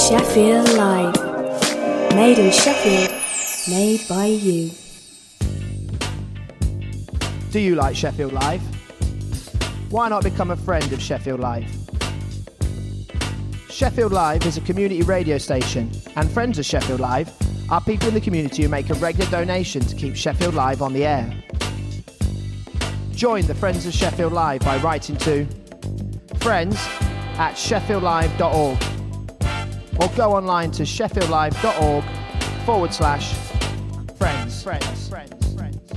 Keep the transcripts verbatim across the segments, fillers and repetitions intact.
Sheffield Live. Made in Sheffield, made by you. Do you like Sheffield Live? Why not become a friend of Sheffield Live? Sheffield Live is a community radio station, and friends of Sheffield Live are people in the community who make a regular donation to keep Sheffield Live on the air. Join the Friends of Sheffield Live by writing to friends at sheffield live dot org or go online to sheffield live dot org forward slash friends. Friends. Friends. Friends.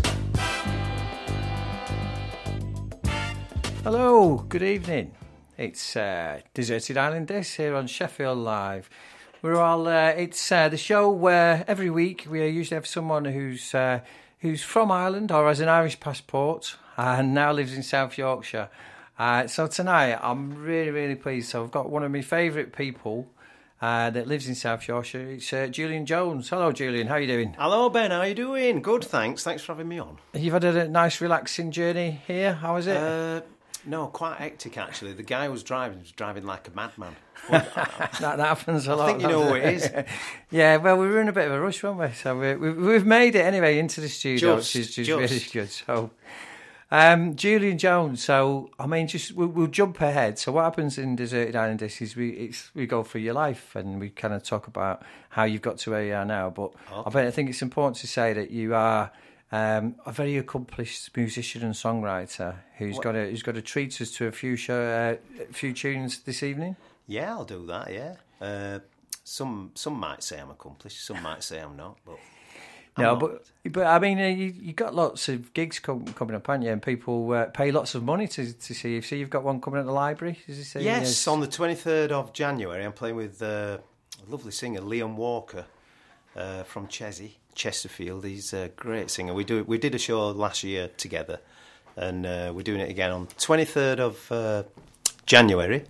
Hello, good evening. It's uh, Deserted Island Discs here on Sheffield Live. We're all. Uh, it's uh, the show where every week we usually have someone who's uh, who's from Ireland or has an Irish passport and now lives in South Yorkshire. Uh, so tonight I'm really, really pleased. So I've got one of my favourite people uh, that lives in South Yorkshire. It's uh, Julian Jones. Hello, Julian. How are you doing? Hello, Ben. How are you doing? Good, thanks. Thanks for having me on. You've had a nice, relaxing journey here. How was it? Uh, no, quite hectic, actually. The guy who was driving was driving like a madman. that, that happens a lot. I think you know who it is. Yeah, well, we were in a bit of a rush, weren't we? So we, we, we've made it anyway into the studio, just, which is just, just. really good. So, um, Julian Jones. So, I mean, just we'll, we'll jump ahead. So, what happens in Deserted Island Discs is we it's, we go through your life and we kind of talk about how you've got to where you are now. But okay. I, bet, I think it's important to say that you are um, a very accomplished musician and songwriter who's what? got a who's got to treat us to a few show, uh, a few tunes this evening. Yeah, I'll do that, yeah. Uh, some some might say I'm accomplished, some might say I'm not, but I'm No, not. but but I mean, uh, you you got lots of gigs com- coming up, haven't you? And people uh, pay lots of money to to see you. So you've got one coming at the library, is it say? Yes, yes, on the twenty-third of January, I'm playing with uh, a lovely singer, Liam Walker, uh, from Chesney, Chesterfield. He's a great singer. We do we did a show last year together, and uh, we're doing it again on twenty-third of uh, January.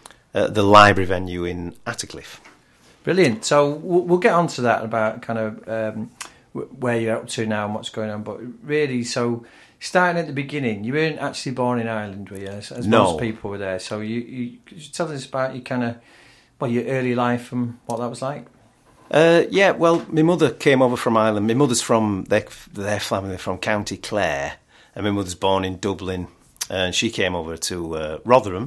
At the library venue in Attercliffe. Brilliant. So we'll, we'll get on to that about kind of um, where you're up to now and what's going on. But really, so starting at the beginning, you weren't actually born in Ireland, were you? As, as no. most people were there. So you, you could you tell us about your kind of well your early life and what that was like? Uh, yeah, well, my mother came over from Ireland. My mother's from their their family from County Clare, and my mother's born in Dublin, and she came over to uh, Rotherham.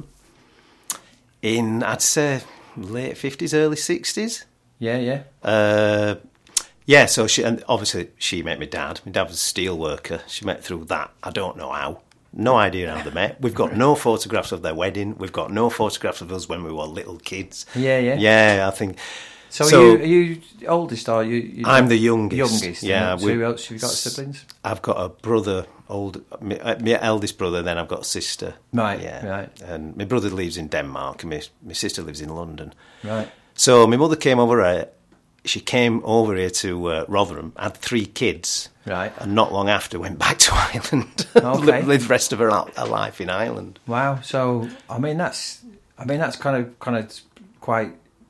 In, I'd say, late fifties, early sixties. Yeah, yeah. Uh, yeah, so she, and obviously she met my dad. My dad was a steel worker. She met through that. I don't know how. No idea how they met. We've got no photographs of their wedding. We've got no photographs of us when we were little kids. Yeah, yeah. Yeah, I think... So, so are, you, are you oldest or are you... you I'm the youngest. Youngest, yeah. So who else have you got siblings? I've got a brother, old, my, my eldest brother, then I've got a sister. Right, yeah. right. And my brother lives in Denmark and my, my sister lives in London. Right. So my mother came over here, she came over here to uh, Rotherham, had three kids. Right. And not long after went back to Ireland. Okay. Lived the rest of her, her life in Ireland. Wow. So, I mean, that's, I mean, that's kind of, kind of quite...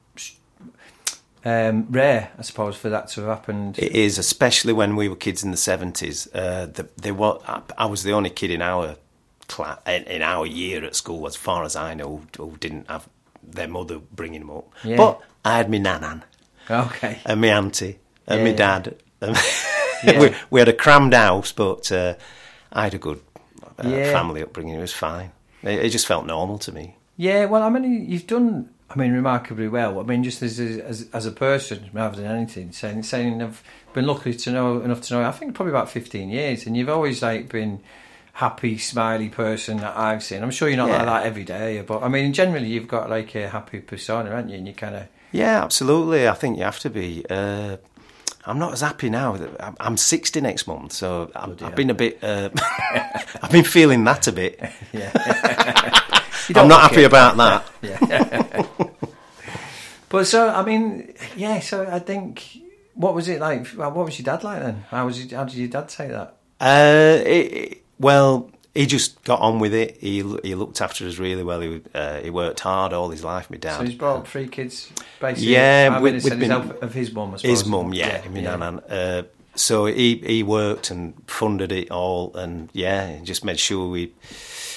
Um, rare, I suppose, for that to have happened. It is, especially when we were kids in the seventies. Uh, the, they were, I, I was the only kid in our class, in, in our year at school, as far as I know, who, who didn't have their mother bringing them up. Yeah. But I had my nanan, okay, and my auntie, and yeah, my dad. Yeah. Yeah. we, we had a crammed house, but uh, I had a good uh, yeah. family upbringing. It was fine. It, it just felt normal to me. Yeah, well, I mean, you've done. I mean, remarkably well. I mean, just as a, as as a person, rather than anything. Saying, saying, I've been lucky to know enough to know. I think probably about fifteen years, and you've always like been happy, smiley person that I've seen. I'm sure you're not yeah. like that every day, but I mean, generally, you've got like a happy persona, haven't you? And you kind of yeah, absolutely. I think you have to be. Uh, I'm not as happy now. I'm sixty next month, so I've, I've been a bit. Uh, I've been feeling that a bit. Yeah. I'm not happy it. about that. Yeah. But so, I mean, yeah, so I think, what was it like? What was your dad like then? How was your, how did your dad take that? Uh, it, it, well, he just got on with it. He he looked after us really well. He uh, he worked hard all his life, my dad. So he's brought up three kids, basically. Yeah, with, with, with been, help of his mum, I suppose. His mum, yeah, yeah, my yeah. nan. Uh, so he he worked and funded it all, and yeah, just made sure we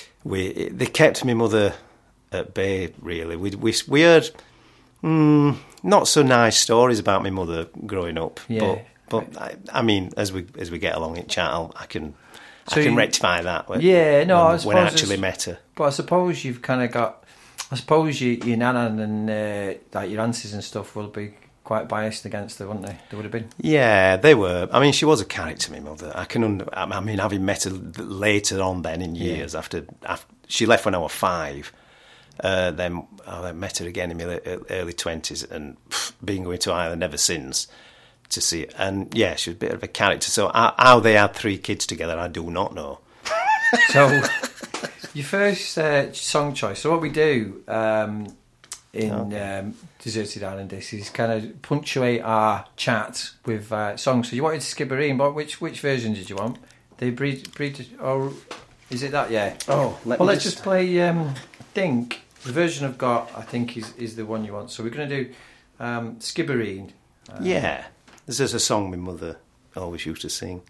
we they kept my mother at bay. Really, we we we heard. Mm, not so nice stories about my mother growing up. Yeah. But, but I, I mean, as we as we get along in chat, I'll, I can So I can you- rectify that. When, Yeah, no, when, I suppose when I actually it's- met her. But I suppose you've kind of got. I suppose you, your nana and uh, like your aunties and stuff will be quite biased against her, wouldn't they? They would have been. Yeah, they were. I mean, she was a character, my mother. I can. Under, I mean, having met her later on, then in years after, after she left when I was five. Uh, then I met her again in my la- early twenties, and pff, been going to Ireland ever since to see it. And yeah, she was a bit of a character. So how, how they had three kids together, I do not know. So, your first uh, song choice. So what we do um, in Okay. um, Deserted Island Discs is kind of punctuate our chat with uh, songs. So you wanted Skibbereen, but which which version did you want? The breed, breed or is it that? Yeah. Oh, let well, me let's just- just play. Um, I think the version I've got, I think, is is the one you want. So we're going to do um, Skibbereen. Uh, Yeah, this is a song my mother always used to sing.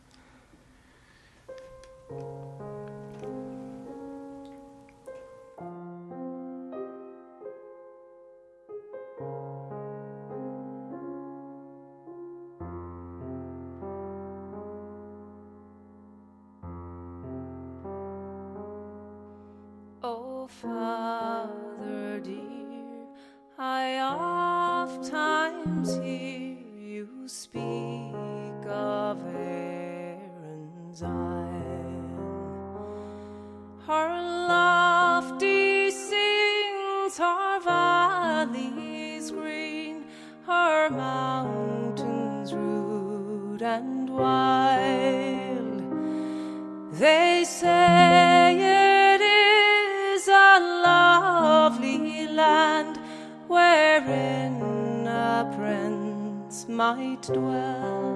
Oh, Father dear, I oft times hear you speak of Erin's Isle. Her lofty scenes, her valleys green, her mountains rude and wild. They say it is a lovely land wherein a prince might dwell.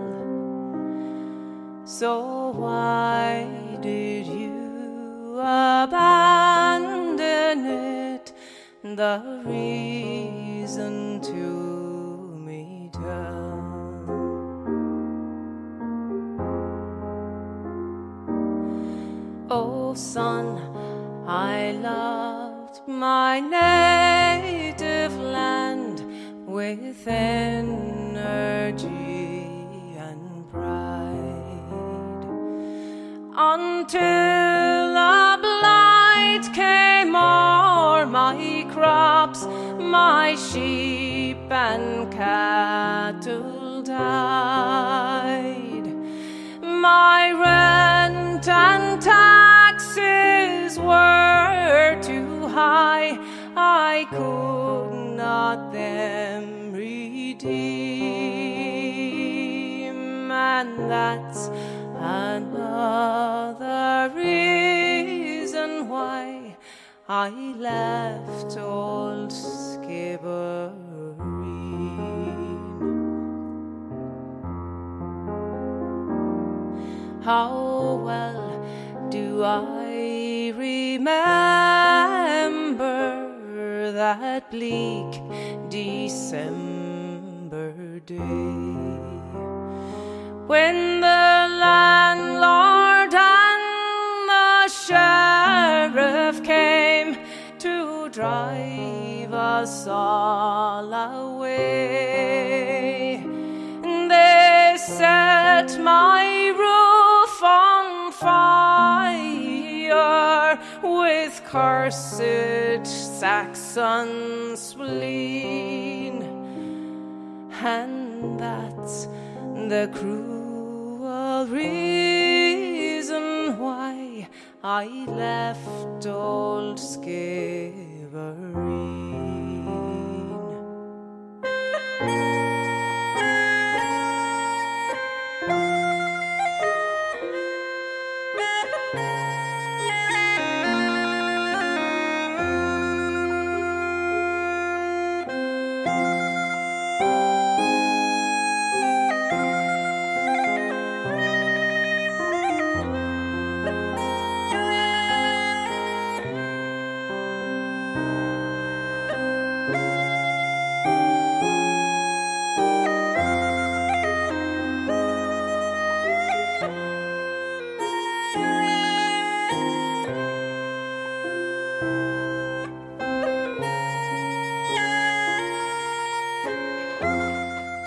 So why did you abandon it? The reason to me tell. Oh, son, I loved my native land with energy and pride, until a blight came o'er my crops, my sheep and cattle died. My rent and taxes were too high, I could not them redeem, and that's another reason why I left old Skibbereen. How well do I remember that bleak December day, when the landlord and the sheriff came to drive us all away. They set my roof on fire with cursed Saxon spleen, and that's the cruel reason why I left old Skibbereen.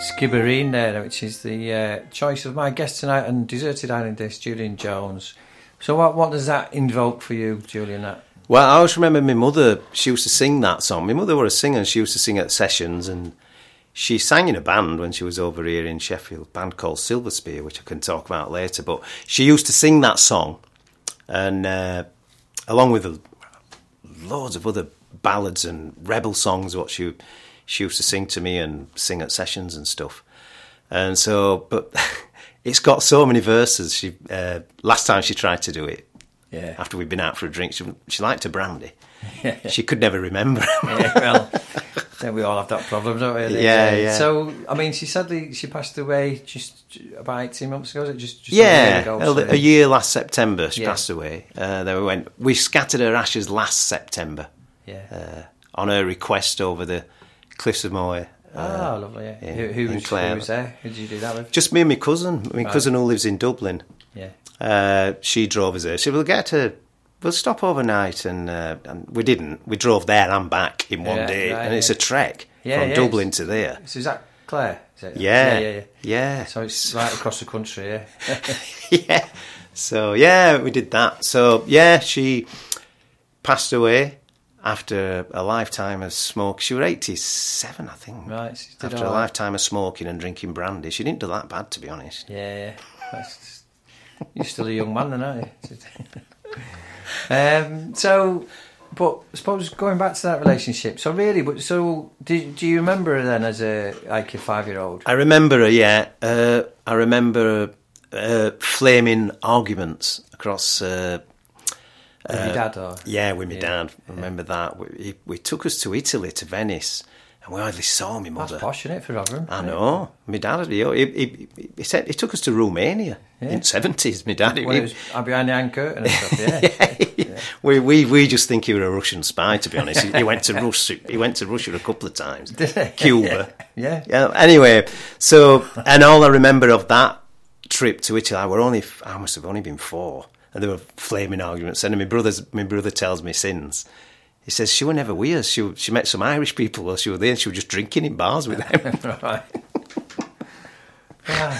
Skibbereen there, which is the uh, choice of my guest tonight on Deserted Island Disc, Julian Jones. So what what does that invoke for you, Julian? That? Well, I always remember my mother, she used to sing that song. My mother was a singer, and she used to sing at sessions, and she sang in a band when she was over here in Sheffield, a band called Silver Spear, which I can talk about later. But she used to sing that song, and uh, along with a, loads of other ballads and rebel songs, what she she used to sing to me and sing at sessions and stuff. And so, but it's got so many verses. She uh, last time she tried to do it, yeah. after we'd been out for a drink, she, she liked a brandy. She could never remember. Yeah, well, then we all have that problem, don't we? Yeah, yeah. So, I mean, she sadly she passed away just about eighteen months ago. Was it just, just yeah, a year ago? a, So. a year last September she Yeah. passed away. Uh, then we went. We scattered her ashes last September. Yeah. Uh, on her request over the cliffs of Moher. Ah, uh, oh, lovely. Yeah. in- who, who, in was, who Clare. was there? Who did you do that with? Just me and my cousin. My Right. cousin who lives in Dublin. Yeah. Uh, she drove us there. She said, "We'll get to, we'll stop overnight," and, uh, and we didn't. We drove there and back in one Yeah, day, right, and it's yeah. a trek Yeah, from yeah, Dublin it's- to there. So is that Clare? Is it? Yeah, yeah, yeah. yeah. So it's right across the country, yeah. Yeah. So yeah, we did that. So yeah, she passed away after a lifetime of smoke. She was eighty-seven, I think. Right. she did After all a right. lifetime of smoking and drinking brandy, she didn't do that bad, to be honest. Yeah, yeah. That's, you're still a young man then, aren't you? um, so, but I suppose going back to that relationship, so really, but so do, do you remember her then as a like a five-year-old? I remember her. Yeah, uh, I remember uh, flaming arguments across. Uh, With your dad or? Yeah, with my Yeah. dad. I remember that. We, he, we took us to Italy, to Venice, and we hardly saw my That's mother. posh, isn't it, for Rotherham? I know. My dad, he, he, he, he said he took us to Romania Yeah. in the seventies. My dad, When he, it was I'm behind the Iron Curtain and stuff, yeah. yeah. We, we we just think he was a Russian spy. To be honest, he, he went to Russia. He went to Russia a couple of times. Cuba. Yeah. Yeah. Anyway, so and all I remember of that trip to Italy, I were only I must have only been four, and there were flaming arguments. And my brother's my brother tells me since. He says she were never with us. She she met some Irish people while she was there, and she was just drinking in bars with them. Right. Right.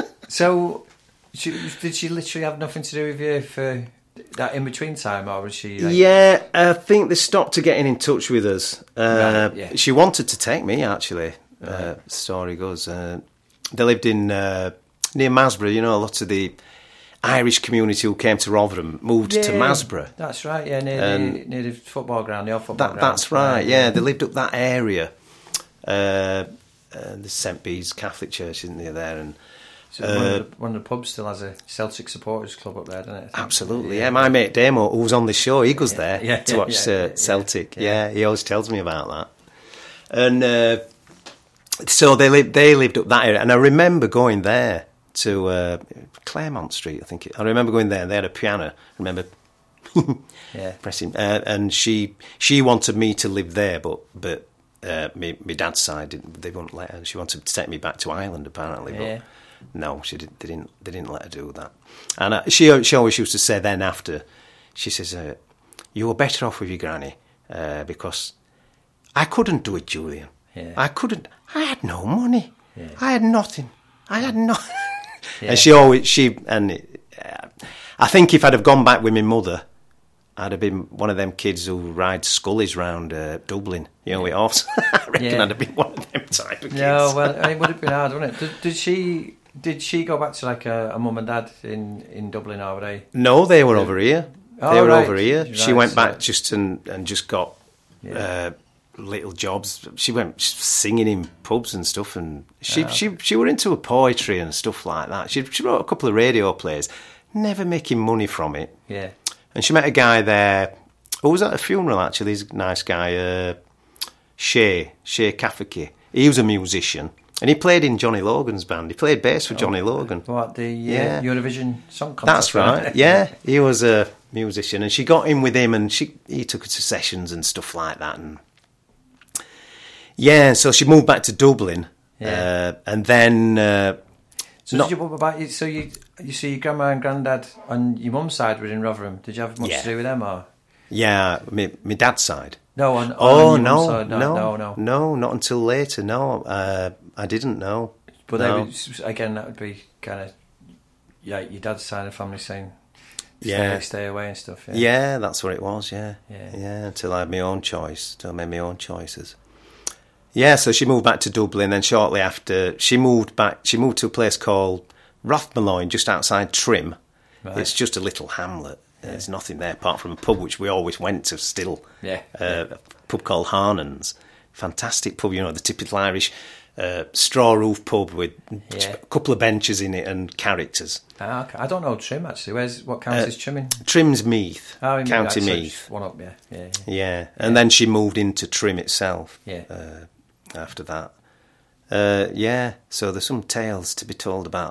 So, she, did she literally have nothing to do with you for that in between time, or was she? Like, Yeah, I think they stopped to getting in touch with us. Uh, Right, yeah. She wanted to take me, actually. Uh, story goes. Uh, they lived in uh, near Masborough. You know, a lot of the Irish community who came to Rotherham moved to Yeah, Masborough. That's right. Yeah, near, the, And near the football ground, the old football That, ground. that's right. Yeah, they lived up that area. Uh, uh, the Saint Bede's Catholic Church, isn't there? There and So one, of the, one of the pubs still has a Celtic supporters club up there, doesn't it? I think? absolutely. Yeah, my mate Damo, who was on the show, he goes Yeah, there yeah, to yeah, watch yeah, uh, yeah, Celtic. yeah. Yeah, he always tells me about that. And uh, so they lived, they lived up that area, and I remember going there to uh, Claremont Street, I think. It, I remember going there. And they had a piano. I remember Yeah. pressing, uh, and she she wanted me to live there, but but uh, my, my dad's side didn't, they wouldn't let her. She wanted to take me back to Ireland, apparently, but Yeah. no, she did, they didn't. They didn't let her do that. And uh, she she always used to say then after, she says, uh, "You were better off with your granny uh, because I couldn't do it, Julian. Yeah. I couldn't. I had no money. Yeah. I had nothing. I had nothing." Yeah. And she always she and uh, I think if I'd have gone back with my mother, I'd have been one of them kids who ride scullies round uh, Dublin, you know, with horse. I reckon Yeah. I'd have been one of them type of kids. No, well, it would have been hard, wouldn't it? Did, did she? Did she go back to like a, a mum and dad in, in Dublin, or were they? No, they were over here. Oh, they were right. over here. She Right, went so- back just and, and just got Yeah. uh, little jobs. She went singing in pubs and stuff, and she Ah. she she were into her poetry and stuff like that. She she wrote a couple of radio plays, never making money from it. Yeah. And she met a guy there who was at a funeral, actually. He's a nice guy, uh, Shay, Shay Kafaki. He was a musician, and he played in Johnny Logan's band. He played bass for Johnny Logan. What, the uh, Yeah. Eurovision Song Contest? That's right, yeah. He was a musician, and she got in with him, and she he took her to sessions and stuff like that. And yeah, so she moved back to Dublin, Yeah. uh, and then... Uh, So, not- did you, what about you? So you, you see your grandma and granddad on your mum's side were in Rotherham. Did you have much Yeah. to do with them, or yeah, my, my dad's side. no? On, on Oh your mum's no, side? no, no, no, no. no, not until later. No, uh, I didn't know. But no. they would, again, that would be kind of, yeah, your dad's side of the family saying, stay, Yeah. stay away and stuff. Yeah. Yeah, that's what it was, yeah. Yeah. Yeah, until I had my own choice, until I made my own choices. Yeah, so she moved back to Dublin, then shortly after, she moved back, she moved to a place called Rathmalloyne, just outside Trim. Right. It's just a little hamlet. There's nothing there apart from a pub, which we always went to still. Yeah. Uh, a pub called Harnon's. Fantastic pub, you know, the typical Irish uh, straw roof pub with Yeah. a couple of benches in it and characters. Ah, okay. I don't know Trim, actually. Where's What county Uh, is Trim in? Trim's Meath, Oh, in County Meath. Meath. One up, yeah. Yeah, yeah. Yeah, and then she moved into Trim itself. Yeah. Uh, after that, uh, yeah. So there's some tales to be told about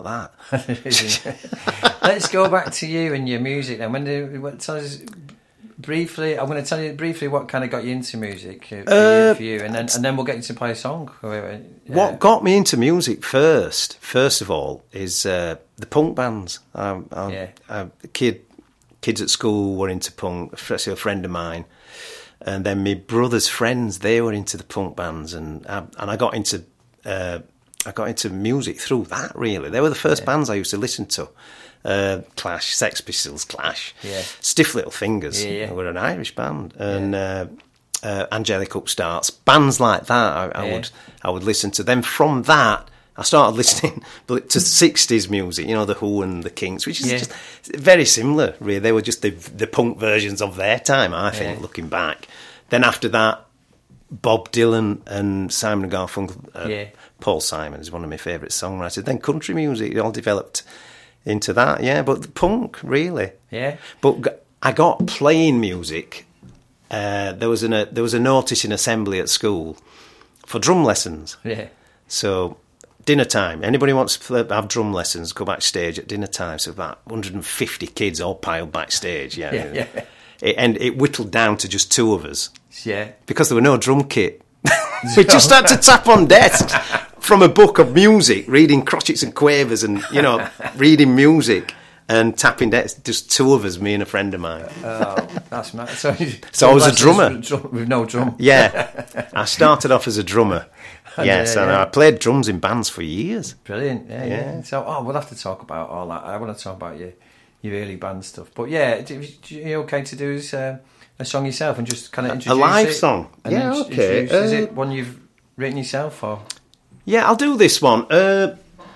that. Let's go back to you and your music then. When do what, tell us briefly? I'm going to tell you briefly what kind of got you into music uh, for, Uh, you, for you, and then and then we'll get you to play a song. Uh, What got me into music first, first of all, is uh, the punk bands. I, I, Yeah. I, kid, kids at school were into punk. Especially a friend of mine. And then my brother's friends, they were into the punk bands, and I, and I got into uh, I got into music through that. Really, they were the first Yeah. bands I used to listen to. Uh, Clash, Sex Pistols, Clash, Yeah. Stiff Little Fingers. Yeah, yeah. They were an Irish band, and uh, uh, Angelic Upstarts, bands like that. I, I Yeah. would I would listen to them. From that, I started listening to sixties music. You know, the Who and the Kinks, which is Yeah. just very similar, really. They were just the the punk versions of their time, I think, Yeah. looking back. Then after that, Bob Dylan and Simon and Garfunkel. Uh, Yeah. Paul Simon is one of my favourite songwriters. Then country music, it all developed into that, yeah. But the punk, really. Yeah. But g- I got playing music. Uh, there was an, a there was a notice in assembly at school for drum lessons. Yeah. So dinner time. Anybody wants to play, have drum lessons? Go backstage at dinner time. So about one hundred fifty kids all piled backstage. Yeah, Yeah, yeah. It, and it whittled down to just two of us Yeah. because there were no drum kit. We just had to tap on desks from a book of music, reading crotchets and quavers, and you know, reading music and tapping desks. Just two of us, me and a friend of mine. Oh, that's mad. So, So I was a lessons drummer. with drum- with no drum. Yeah, I started off as a drummer. Yes, Yeah, and yeah. I played drums in bands for years. Brilliant. Yeah, yeah. Yeah. So, oh, we'll have to talk about all that. I want to talk about your your early band stuff. But yeah, do, do you okay to do is, uh, a song yourself and just kind of introduce live it? song? And Yeah, int- okay. introduce- is Uh, it one you've written yourself or? Yeah, I'll do this one. Uh,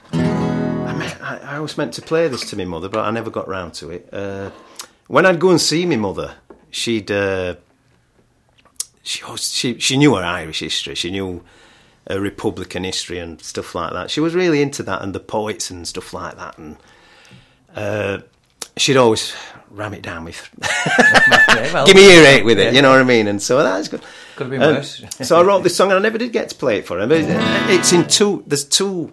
I, meant, I, I always meant to play this to my mother, but I never got round to it. Uh, when I'd go and see my mother, she'd uh, she, always- she she knew her Irish history. She knew her Republican history and stuff like that. She was really into that and the poets and stuff like that. And uh, she'd always ram it down with, Yeah, well, give me your earache with it. yeah. You know what I mean? And so that's good. Could have been Um, worse. so I wrote this song and I never did get to play it for her. But it's in two. There's two.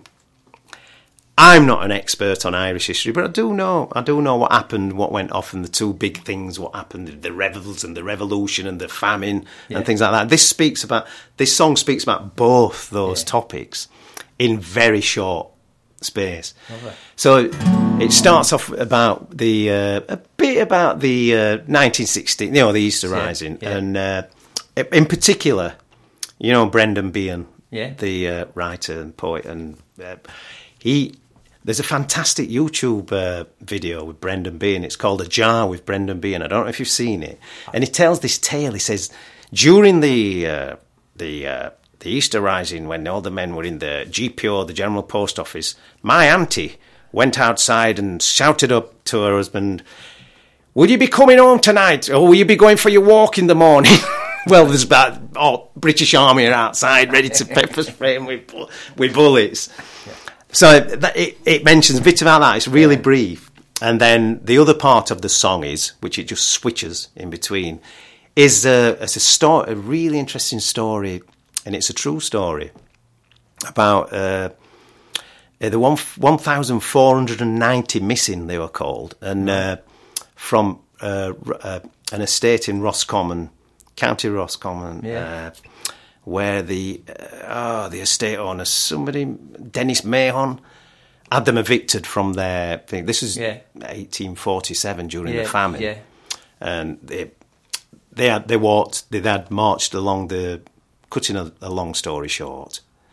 I'm not an expert on Irish history, but I do know. I do know what happened, what went off, and the two big things. What happened, the rebels and the revolution and the famine Yeah. and things like that. This speaks about. This song speaks about both those Yeah. topics in very short space. Lovely. So it starts off about the uh, a bit about the uh, nineteen sixty, you know, the Easter Yeah, Rising, yeah. and uh, in particular, you know, Brendan Behan, Yeah. the uh, writer and poet, and uh, he. There's a fantastic YouTube uh, video with Brendan Behan. It's called A Jar with Brendan Behan. I don't know if you've seen it. And he tells this tale. He says, during the uh, the uh, the Easter Rising, when all the men were in the G P O, the General Post Office, my auntie went outside and shouted up to her husband, "Will you be coming home tonight? Or will you be going for your walk in the morning?" Well, there's about oh, British Army are outside ready to pepper spray him with, bu- with bullets. So that, it, it mentions a bit about that. It's really brief. And then the other part of the song is, which it just switches in between, is a, it's a, story, a really interesting story, and it's a true story, about uh, the one, one thousand four hundred ninety missing, they were called, and uh, from uh, uh, an estate in Roscommon, County Roscommon, Yeah. uh, where the uh, oh, the estate owner, somebody, Dennis Mahon, had them evicted from their thing. This is Yeah. eighteen forty-seven during Yeah, the famine, yeah. and they they had they walked they had marched along the. Cutting a, a long story short,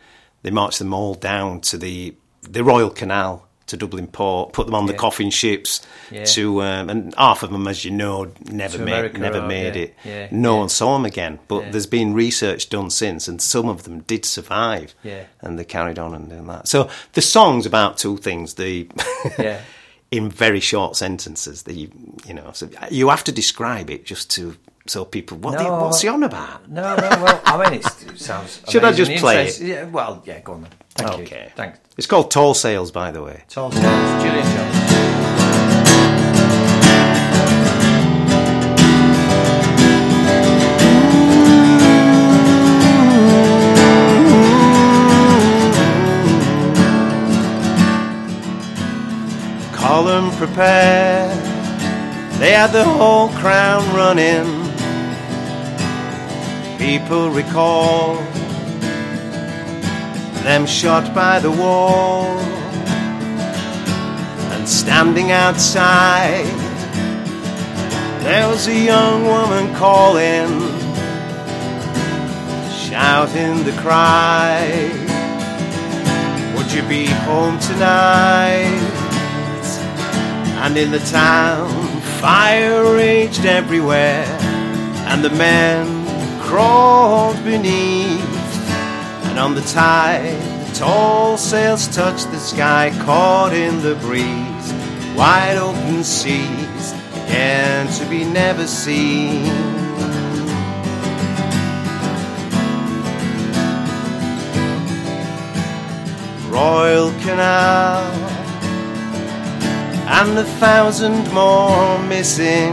they marched them all down to the the Royal Canal to Dublin Port, put them on the Yeah. coffin ships Yeah. to, um, and half of them, as you know, never To made America never or- made yeah, it. yeah, no yeah. one saw them again. But Yeah. there's been research done since, and some of them did survive. Yeah. And they carried on and doing that. So the song's about two things: the Yeah. in very short sentences. That you you know, so you have to describe it just to so people what the, what's he on about? No, no, well, I mean, it's, it sounds Should I amazing. just play Interest- Yeah, well, yeah, go on then. Thank you. Okay. Thanks. It's called Tall Sails, by the way. Tall Tales, Julian Jones. Column prepared, they had the whole crown running. People recall them shot by the wall, and standing outside there was a young woman calling, shouting the cry, would you be home tonight? And in the town fire raged everywhere, and the men crawled beneath, and on the tide the tall sails touched the sky, caught in the breeze, wide open seas, again to be never seen. Royal Canal, and a thousand more missing,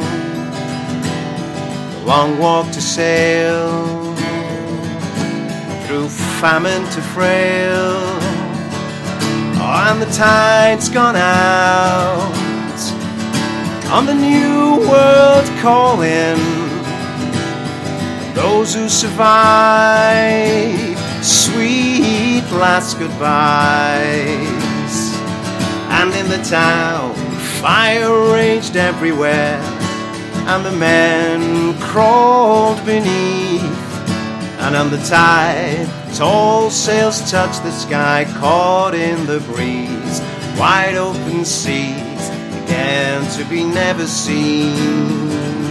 the long walk to sail, through famine to frail, oh, and the tide's gone out, on the new world calling, those who survive, sweet last goodbyes. And in the town fire raged everywhere, and the men crawled beneath, and on the tide tall sails touched the sky, caught in the breeze, wide open seas, again to be never seen.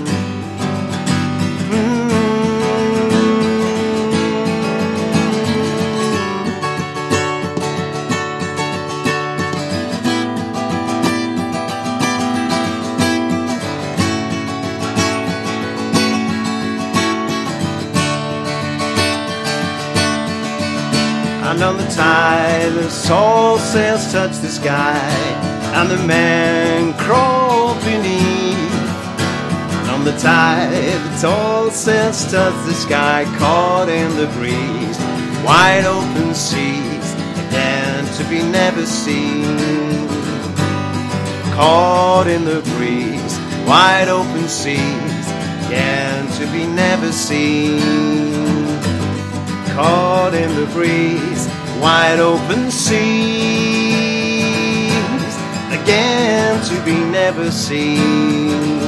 And on the tide the tall sails touched the sky, and the men crawled beneath. And on the tide the tall sails touched the sky, caught in the breeze, wide open seas, again to be never seen. Caught in the breeze, wide open seas, again to be never seen. Caught in the breeze, wide open seas, again to be never seen.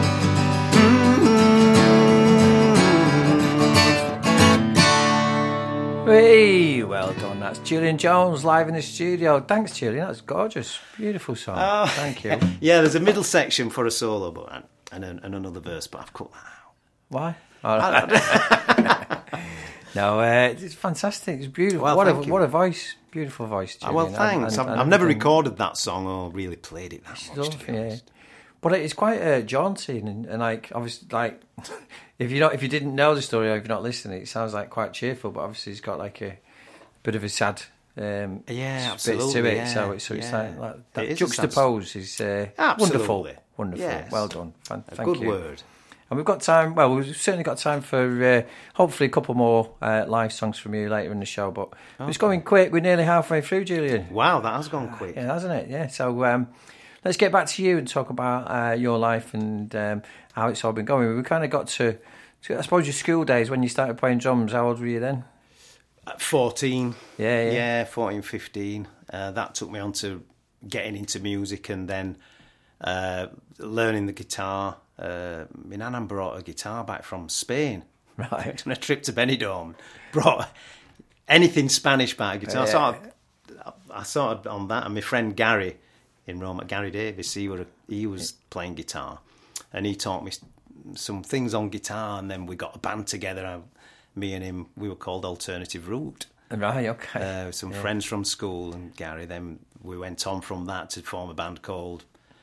Mm-hmm. Hey, well done. That's Julian Jones live in the studio. Thanks, Julian. That's gorgeous. Beautiful song. Oh. Thank you. Yeah, there's a middle section for a solo, but and, and, and another verse, but I've cut that out. Why? Oh, no, uh, it's fantastic. It's beautiful. Well, what a thank you. what a voice. Beautiful voice, Ah, Julian. well, thanks. And- I've, and I've never everything. recorded that song or really played it that much, Stuff, to be yeah. honest. But it's quite uh, jaunty and, and like obviously like if you don't if you didn't know the story or if you're not listening, it sounds like quite cheerful. But obviously, it's got like a bit of a sad um, Yeah, bits to absolutely, it. yeah, So it's so it's yeah. like, like that It is a sad juxtapose is uh, Absolutely. wonderful, wonderful. Yes. Well done. Fan- A Thank good you. word. And we've got time. Well, we've certainly got time for uh, hopefully a couple more uh, live songs from you later in the show. But it's going quick. We're nearly halfway through, Julian. Wow, that has gone quick. Yeah, hasn't it? Yeah. So um, let's get back to you and talk about uh, your life and um, how it's all been going. We kind of got to, to, I suppose, your school days when you started playing drums. How old were you then? At fourteen. Yeah, yeah. Yeah, fourteen, fifteen. Uh, that took me on to getting into music and then uh, learning the guitar. Uh, my nan brought a guitar back from Spain. Right. On a trip to Benidorm. Brought anything Spanish by guitar. Yeah. Sort of, I started on that, and my friend Gary in Rome, Gary Davis, he were he was playing guitar, and he taught me some things on guitar, and then we got a band together. I, me and him, we were called Alternative Route. Right, okay. Uh, some yeah. friends from school and Gary. Then we went on from that to form a band called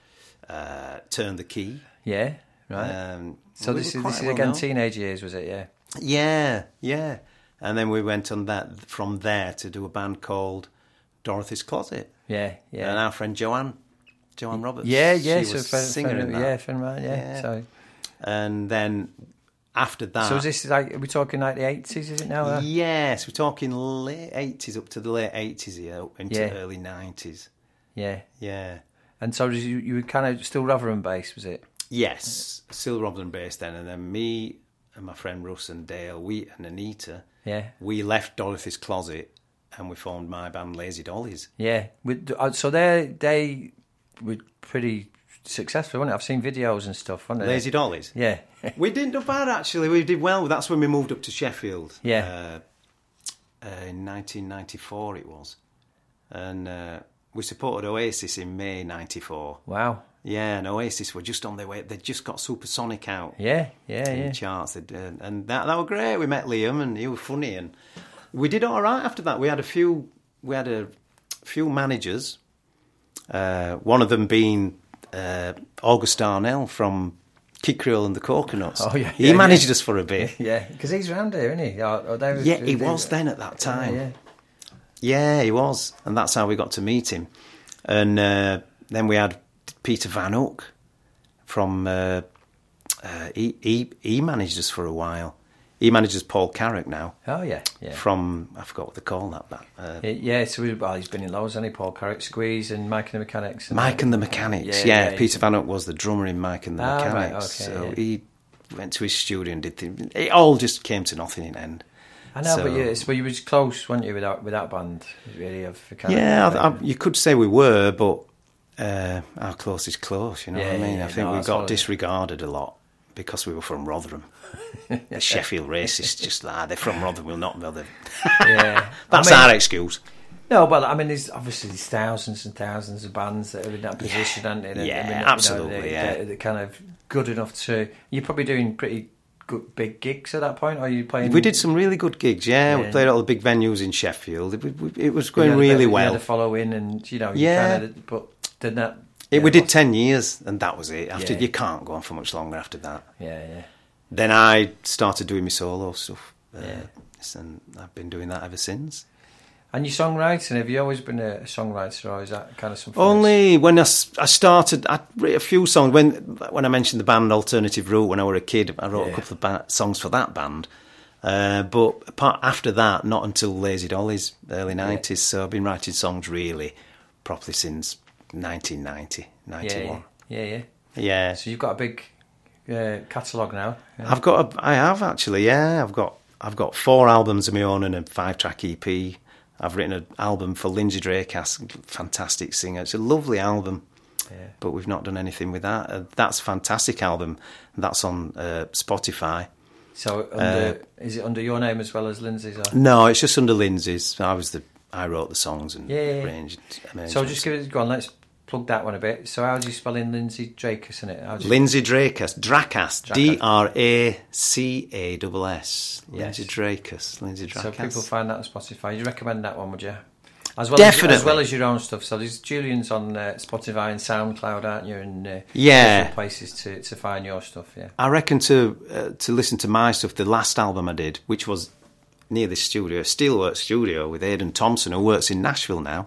uh, Turn the Key. Yeah, right. Um, so we this were is quite this is well again known. teenage years, was it? Yeah. Yeah, yeah. And then we went on that from there to do a band called Dorothy's Closet. Yeah, yeah. And our friend Joanne, Joanne Roberts. Yeah, yeah. She so was friend, singer friend, in that. Yeah, friend of mine, yeah. Yeah. So, And then after that... so is this like, are we talking like the eighties, is it now? uh? Yes, we're talking late eighties, up to the late eighties here, into Yeah. early nineties. Yeah. Yeah. And so did you, you were kind of still Rotherham based, was it? Yes, still Rotherham based then. And then me and my friend Russ and Dale, we and Anita, Yeah. we left Dorothy's Closet and we formed my band Lazy Dollies. Yeah. With, uh, so they they were pretty successful, weren't it? I've seen videos and stuff, weren't they? Lazy Dollies? Yeah. We didn't do bad, actually. We did well. That's when we moved up to Sheffield. Yeah. Uh, uh, in nineteen ninety-four it was. And uh, we supported Oasis in May ninety-four. Wow. Yeah, and Oasis were just on their way. They'd just got Supersonic out Yeah, yeah, in yeah. the charts. They'd, uh, and that that were great. We met Liam and he was funny. And we did all right after that. We had a few, we had a few managers. Uh, one of them being uh, August Darnell from Kid Creole and the Coconuts. Oh, yeah, He yeah, managed yeah. us for a bit. Yeah, because he's around here, isn't he? Or, or they were, Yeah, he they- was then at that time. Yeah, Yeah, he was. And that's how we got to meet him. And uh, then we had Peter Van Hook from... Uh, uh, he, he, he managed us for a while. He manages Paul Carrick now. yeah. Oh, yeah, yeah. From, I forgot what they call that. that uh, Yeah, yeah, so we, well, he's been in loads, hasn't he? Paul Carrick, Squeeze, and Mike and the Mechanics. And Mike and the Mechanics. Yeah, Yeah, yeah, Peter Van Hook was the drummer in Mike and the Ah, right, Mechanics. okay, so yeah. he went to his studio and did things. It all just came to nothing in the end. I know, So- but you, it's, well, you was close, weren't you, with that, with that band? Really, of kind Yeah, of, I, I, you could say we were, but uh, our close is close, you know Yeah, what I mean? yeah, I think no, we that's got all it is. disregarded a lot because we were from Rotherham. The Sheffield racists just like, they're from Rotherham, we'll not bother. yeah. That's I mean, our excuse. No, but I mean, there's obviously there's thousands and thousands of bands that are in that position, aren't they? That- Yeah, I mean, absolutely, You know, they, yeah. They're, they're kind of good enough to... You're probably doing pretty good big gigs at that point, or are you playing... We did some really good gigs, yeah. Yeah. We played at all the big venues in Sheffield. It, we- it was you going had a really bit- You well. had a following and, you know, you Yeah. kind of... But did that... It, yeah, we did what- ten years, and that was it. After Yeah. You can't go on for much longer after that. Yeah, yeah. Then I started doing my solo stuff. Uh, Yeah. And I've been doing that ever since. And your songwriting, have you always been a songwriter, or is that kind of something... Only when I, s- I started, I wrote a few songs. When when I mentioned the band Alternative Route when I was a kid, I wrote Yeah. a couple of ba- songs for that band. Uh, but apart, after that, not until Lazy Dollies, early nineties. So I've been writing songs really properly since nineteen ninety, Yeah, ninety-one. yeah, yeah, yeah. Yeah. So you've got a big uh, catalogue now. Yeah. I've got, a, I have actually, yeah. I've got, I've got four albums of my own and a five-track E P. I've written an album for Lindsay Dracass, fantastic singer. It's a lovely album, Yeah. but we've not done anything with that. Uh, that's a fantastic album. That's on uh, Spotify. So under, is it under your name as well as Lindsay's? Or? No, it's just under Lindsay's. I was the, I wrote the songs and Yeah, yeah, yeah. arranged. So just give it, go on, let's plug that one a bit. So how do you spell in Lindsay Dracass in it? How do you, Lindsay Dracass, Dracass, Dracass. D R A C A S S. Yes. Lindsay Dracass, Lindsay Dracass. so people find that on Spotify. You recommend that one, would you? As well Definitely. As, as well as your own stuff. So there's Julian's on uh, Spotify and SoundCloud, aren't you? And uh, Yeah. different places to, to find your stuff, yeah. I reckon to uh, to listen to my stuff, the last album I did, which was near this studio, Steelworks Studio, with Aidan Thompson, who works in Nashville now.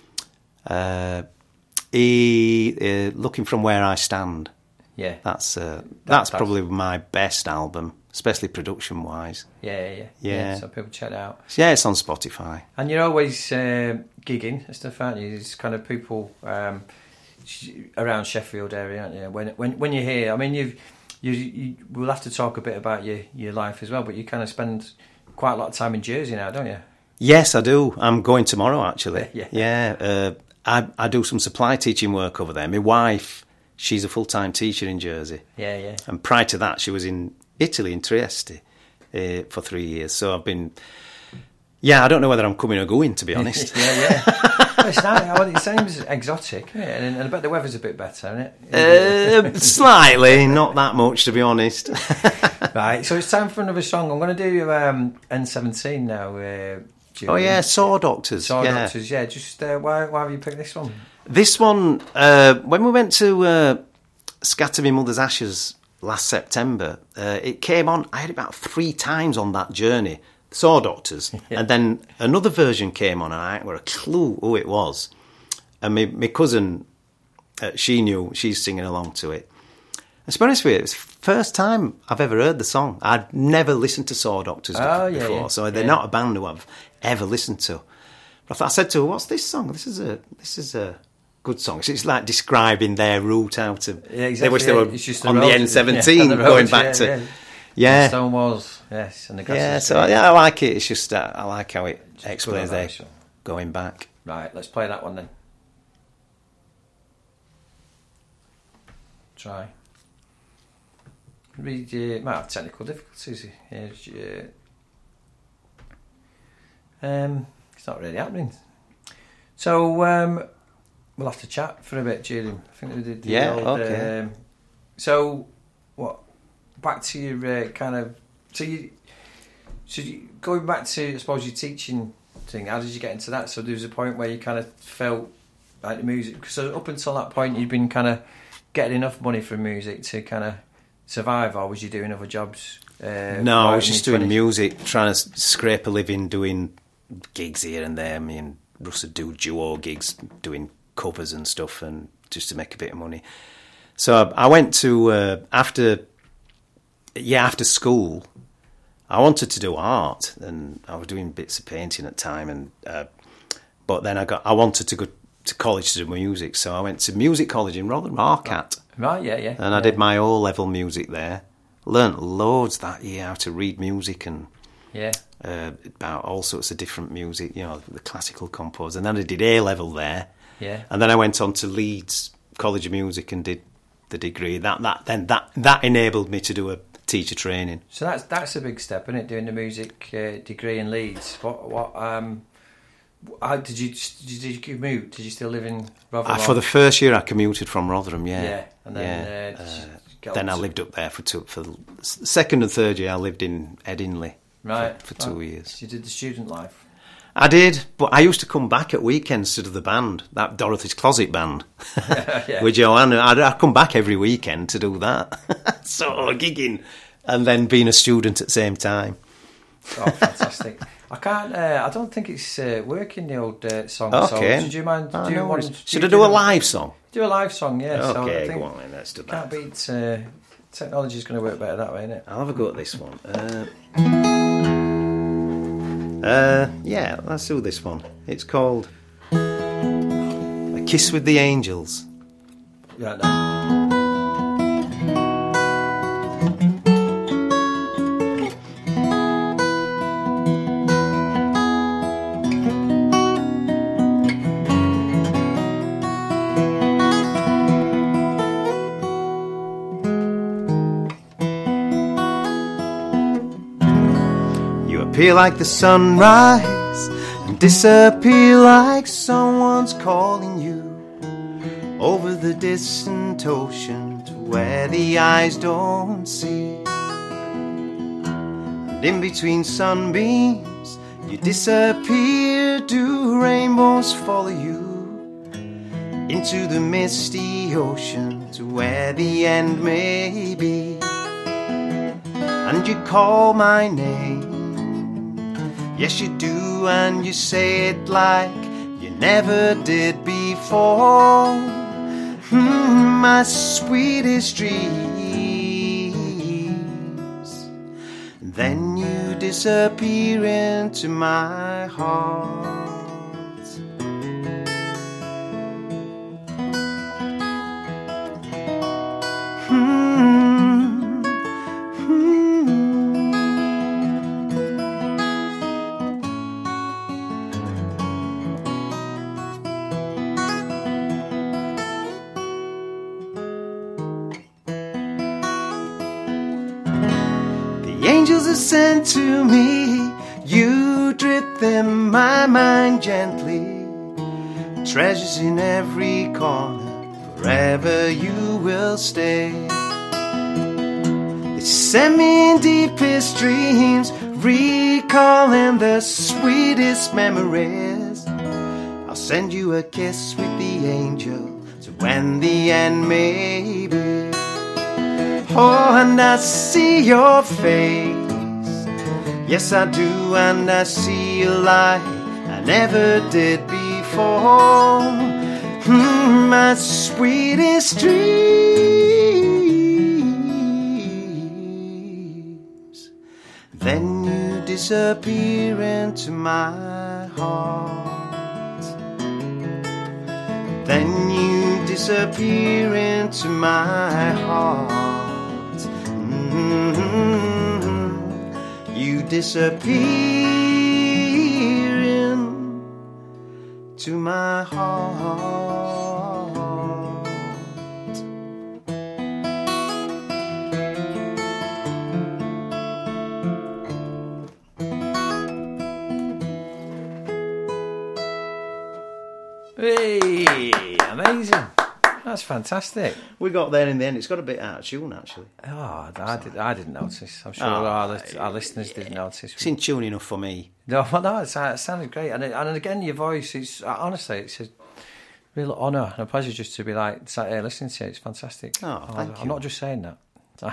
Uh, he, uh, Looking From Where I Stand. Yeah. That's uh, that's, that's- probably my best album, especially production wise. Yeah, yeah, yeah. Yeah. So people check it out. Yeah, it's on Spotify. And you're always uh, gigging and stuff, aren't you? There's kind of people um, sh- around Sheffield area, aren't you? When when when you're here, I mean, you've you, you we'll have to talk a bit about your your life as well. But you kind of spend quite a lot of time in Jersey now, don't you? Yes, I do. I'm going tomorrow, actually. Yeah. Yeah. Uh, I, I do some supply teaching work over there. My wife, she's a full-time teacher in Jersey. Yeah, yeah. And prior to that, she was in Italy, in Trieste, uh, for three years. So I've been Yeah, I don't know whether I'm coming or going, to be honest. yeah, yeah. It's nice. Well, it seems exotic, isn't it? And, and I bet the weather's a bit better, isn't it? uh, slightly, not that much, to be honest. Right, so it's time for another song. I'm going to do um, N seventeen now. Uh, oh, yeah, Saw Doctors. Saw yeah. Doctors, yeah. Just uh, why, why have you picked this one? This one, uh, when we went to uh, Scatter Me Mother's Ashes last September, uh, it came on, I had it about three times on that journey, Saw Doctors, yeah. And then another version came on and I hadn't got a clue who it was. And my, my cousin, uh, she knew, she's singing along to it. And to be honest with you, it's the first time I've ever heard the song. I'd never listened to Saw Doctors oh, before, yeah, yeah. so they're yeah. not a band who I've ever listened to. But I, thought, I said to her, what's this song? This is a This is a... good songs. It's like describing their route out of. Yeah, exactly. They wish they were yeah, the on road, the N seventeen yeah, the road, going back yeah, to. Yeah, yeah. Stone walls, yes, and the grass Yeah, is so green. yeah, I like it. It's just uh, I like how it Just explains cool, their actually. going back. Right, let's play that one then. Try. Read. Uh, might have technical difficulties. Here's your, um, it's not really happening. So. Um, We'll have to chat for a bit, Julian. I think we did the Yeah, old, okay. Um, so, what? Back to your uh, kind of. So you, so you, going back to, I suppose, your teaching thing. How did you get into that? So there was a point where you kind of felt like the music. Because up until that point, you'd been kind of getting enough money from music to kind of survive, or was you doing other jobs? Uh, No, I was in just your doing twenties? music, trying to scrape a living, doing gigs here and there. Me and Russ would do duo gigs, doing covers and stuff, and just to make a bit of money. So I went to uh, after, yeah, after school. I wanted to do art, and I was doing bits of painting at the time, and uh, but then I got I wanted to go to college to do music, so I went to music college in Rotherham, Arcat, Right, yeah, yeah. and I yeah. did my O level music there. Learnt loads that year how to read music and. Yeah. Uh, about all sorts of different music, you know, the classical compos. And then I did A-level there. Yeah. And then I went on to Leeds College of Music and did the degree. That that then that that enabled me to do a teacher training. So that's that's a big step, isn't it? Doing the music uh, degree in Leeds. What what um, how did you did you commute? Did you still live in Rotherham? Uh, for the first year, I commuted from Rotherham. Yeah, yeah, and then yeah. uh, Uh, get then on I to- lived up there for two, for the second and third year. I lived in Edinley right for, for two right. years. So you did the student life. I did, but I used to come back at weekends to do the band, that Dorothy's Closet band, Yeah. with Joanne. I'd, I'd come back every weekend to do that, sort of gigging, and then being a student at the same time. Oh, fantastic! I can't. Uh, I don't think it's uh, working the old uh, song. Okay. So, do you mind Oh, doing no one? worries. do Should you I do a them- live song? Do a live song, yeah. so I Okay, think go on then, let's do Can't that. beat. Uh, technology's going to work better that way, isn't it? I'll have a go at this one. Uh, uh, yeah, let's do this one. It's called A Kiss with the Angels. Right now. You appear like the sunrise and disappear like someone's calling you over the distant ocean to where the eyes don't see. And in between sunbeams you disappear. Do rainbows follow you into the misty ocean to where the end may be? And you call my name, yes you do, and you say it like you never did before. Mm, my sweetest dreams. Then you disappear into my heart. Mm, mm. The angels are sent to me. You you drift in my mind gently. Treasures in every corner, forever you will stay. They send me in deepest dreams, recalling the sweetest memories. I'll send you a kiss with the angel, so when the end may be. Oh, and I see your face, yes I do, and I see a light I never did before. Mm, my sweetest dreams. Then you disappear into my heart. Then you disappear into my heart. Mm-hmm. You disappear into my heart. Hey, amazing. That's fantastic. We got there in the end. It's got a bit out of tune, actually. Oh, I, did, I didn't notice. I'm sure Oh, our, our listeners didn't notice. It's in tune enough for me. No, well, no, it's, it sounded great. And, it, and again, your voice, is honestly, it's a real honour and a pleasure just to be like sat here listening to you. It's fantastic. Oh, thank I'm you. not just saying that.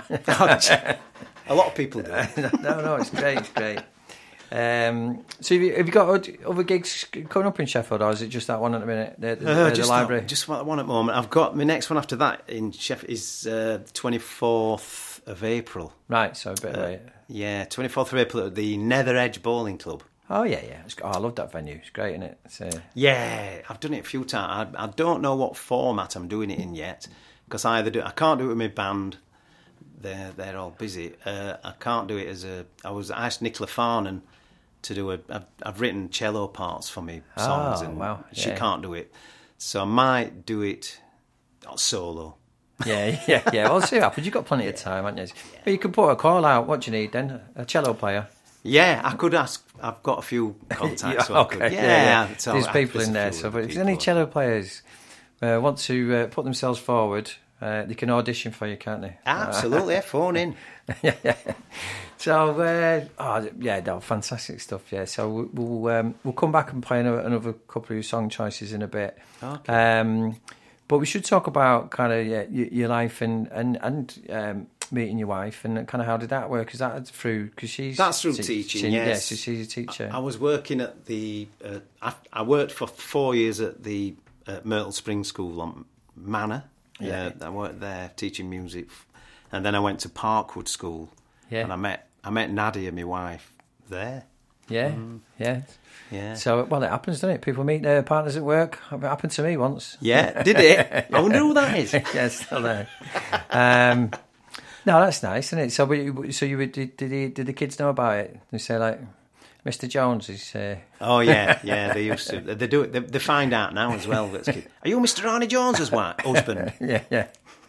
A lot of people do. no, no, it's great, it's great. Um, so have you, have you got other gigs coming up in Sheffield, or is it just that one at the minute, the, the, Uh, the just library? That, just that one at the moment. I've got my next one after that in Sheffield is uh, twenty-fourth of April. Right, so a bit Uh, late. yeah, twenty-fourth of April at the Nether Edge Bowling Club. Oh, yeah, yeah. It's, oh, I love that venue. It's great, isn't it? It's, uh, Yeah, I've done it a few times. I, I don't know what format I'm doing it in yet, because I either do I can't do it with my band. They're they're all busy. Uh, I can't do it as a. I was I asked Nicola Farnan to do a. I've, I've written cello parts for me songs, Oh, and wow, she yeah. can't do it, so I might do it solo. yeah, yeah, yeah. Well, see what happens. You've got plenty of time, haven't you? But you can put a call out. What do you need then? A cello player? Yeah, I could ask. I've got a few contacts. so I okay, could, yeah, yeah, yeah. so There's I- people in a there. few So, but if people. there's any cello players uh, want to uh, put themselves forward, uh, they can audition for you, can't they? Absolutely, yeah, phone in. yeah, yeah. So, uh, oh, yeah, no, fantastic stuff. Yeah, so we- we'll um, we'll come back and play another, another couple of your song choices in a bit. Okay. Um, but we should talk about kind of yeah, your, your life and and and um, meeting your wife and kind of how did that work? Is that through because she's That's through she- teaching, she- yes. Yeah, so she's a teacher. I was working at the. Uh, I, I worked for four years at the uh, Myrtle Spring School on Manor. Yeah. Uh, I worked there teaching music, and then I went to Parkwood School. Yeah. And I met I met Nadia, my wife, there. Yeah, yeah. Yeah. So, well, it happens, doesn't it? People meet their partners at work. It happened to me once. Yeah, did it? I wonder who that is. yeah, it's still there. Um, no, that's nice, isn't it? So, we- so you would- did did, he, did the kids know about it? They say like, Mister Jones is. Uh... Oh yeah, yeah. They used to. They do it. They, they find out now as well. That's good. Are you Mister Arnie Jones's wife, husband? yeah, yeah.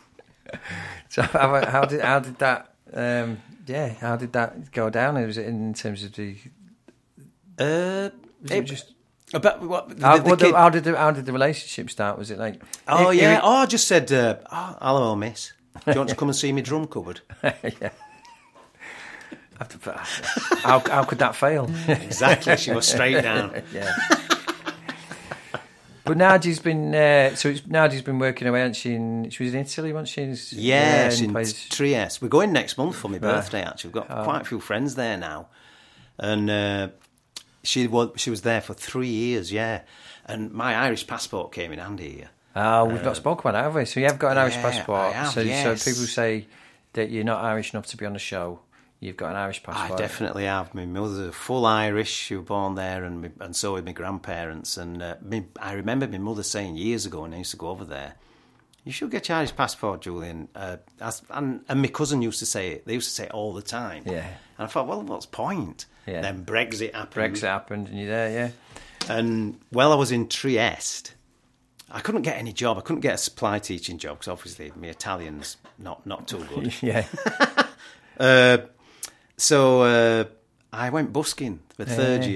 So, how, how did how did that? Um, yeah, how did that go down? Was it in terms of the? Uh, Was it just about what? The, how, the what the- kid- how did the, how did the relationship start? Was it like? Oh it- it yeah. was- Oh, I just said, uh, oh, hello, miss. Do you want to come and see me drum cupboard? yeah. After, how how could that fail? Exactly. She was straight down. yeah. But Nadia's been uh, so it's, Nadia's been working away, hasn't she? In, she was in Italy, wasn't she? In- Yeah, and she's in plays- Trieste. We're going next month for my Right. birthday. Actually, we've got Oh. quite a few friends there now, and uh, she was she was there for three years. Yeah, and my Irish passport came in handy here. Oh, we've not spoken about that, have we? So you have got an Irish yeah, passport. I have, so, yes. so people say that you're not Irish enough to be on the show. You've got an Irish I passport. definitely have. My mother's full Irish. She was born there, and my, and so were my grandparents. And uh, me, I remember my mother saying years ago when I used to go over there, "You should get your Irish passport, Julian." Uh, as, and, and my cousin used to say it. They used to say it all the time. Yeah. And I thought, well, what's the point? Yeah. Then Brexit happened. Brexit happened, and you're there, yeah. And while I was in Trieste, I couldn't get any job. I couldn't get a supply teaching job because obviously my Italian's not not too good. yeah. uh, so uh, I went busking the third Yeah. year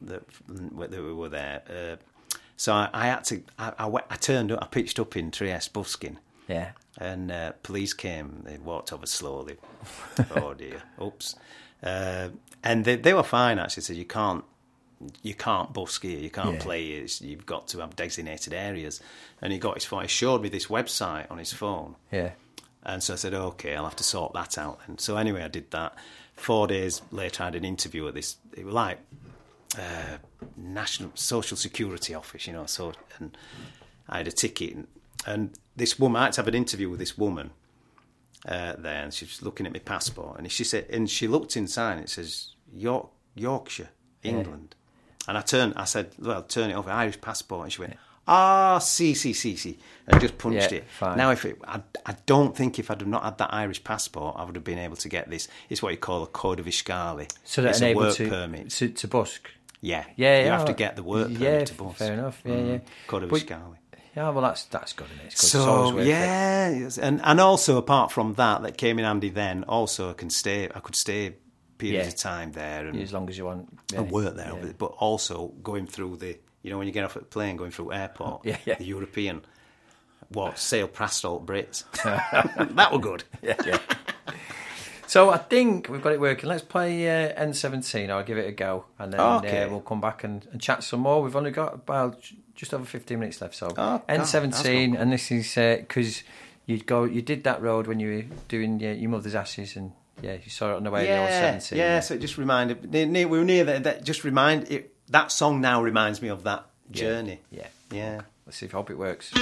that, that we were there. Uh, so I, I had to. I, I, went, I turned up. I pitched up in Trieste busking. Yeah. And uh, police came. They walked over slowly. Oh dear. Oops. Uh, and they, they were fine actually. Said you can't. You can't busk here. You can't Yeah. play here. It's, you've got to have designated areas. And he got his phone. He showed me this website on his phone. Yeah. And so I said, okay, I'll have to sort that out. And so anyway, I did that. Four days later, I had an interview at this. It was like uh, National Social Security Office, you know. So and I had a ticket, and, and this woman. I had to have an interview with this woman uh, there, and she was looking at my passport, and she said, and she looked inside, and it says York, Yorkshire, England. Yeah. And I turned. I said, well, turn it over, Irish passport, and she went. Ah, see, see, see, see, and just punched yeah, it. Fine. Now, if it, I, I don't think if I'd have not had that Irish passport, I would have been able to get this. It's what you call a Code of Fiscali. So that's it's a able work to, permit. To, to busk. Yeah, yeah, you yeah. have to get the work permit yeah, to busk. Fair enough. Yeah, mm. yeah. Code of but, Fiscali. Yeah, well, that's that's good, isn't it? It's good. So it's yeah, yes. and and also apart from that, that came in handy. Then also I can stay. I could stay periods yeah. of time there, and yeah, as long as you want. Yeah. And work there, yeah. but also going through the. You know, when you get off at the plane, going through airport, yeah, yeah. the European, what, sail past all Brits. That were good. Yeah, yeah. So I think we've got it working. Let's play uh, N seventeen. I'll give it a go, and then okay. uh, we'll come back and, and chat some more. We've only got about just over fifteen minutes left. So oh, N seventeen, God, and this is because uh, you'd go, you did that road when you were doing your, your mother's ashes, and yeah, you saw it on the way. Yeah, to the old seventeen. yeah. So it just reminded. Near, near, we were near that. That just remind it. That song now reminds me of that journey. Yeah, yeah. yeah. Let's see if I hope it works.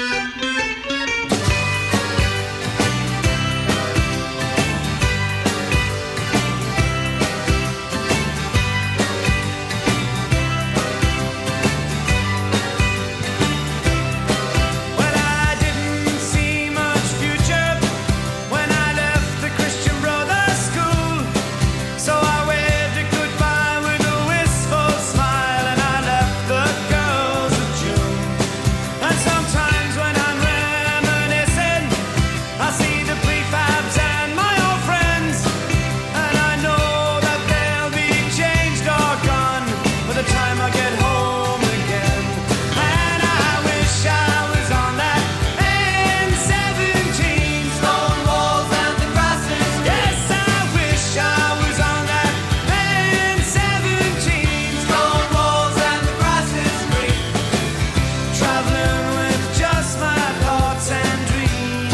Sometimes when I'm reminiscing, I see the prefabs and my old friends, and I know that they'll be changed or gone by the time I get home again. And I wish I was on that N seventeen, stone walls and the grasses. Yes, I wish I was on that N seventeen, stone walls and the grasses green, traveling with just my thoughts and dreams.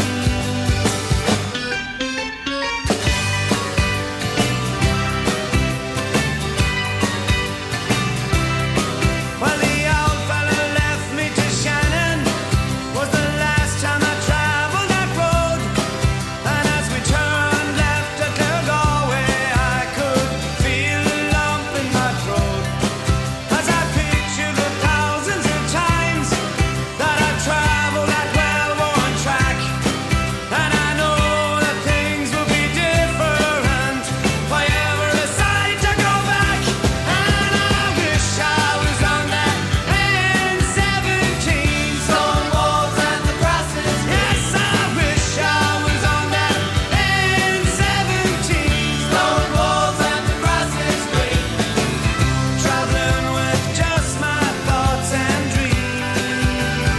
Well, the old fella left me to Shannon, was the last time I travelled that road. And as we turned left at Galway, I could feel a lump in my throat, as I picture the thousands of times that I travelled that well-worn track. And I know that things will be different if I ever decide to go back. And I wish I was on that N seventeen, stone walls and the grasses. Yes, I wish I was on that N seventeen, stone walls and the grasses green, traveling with just my thoughts and dreams.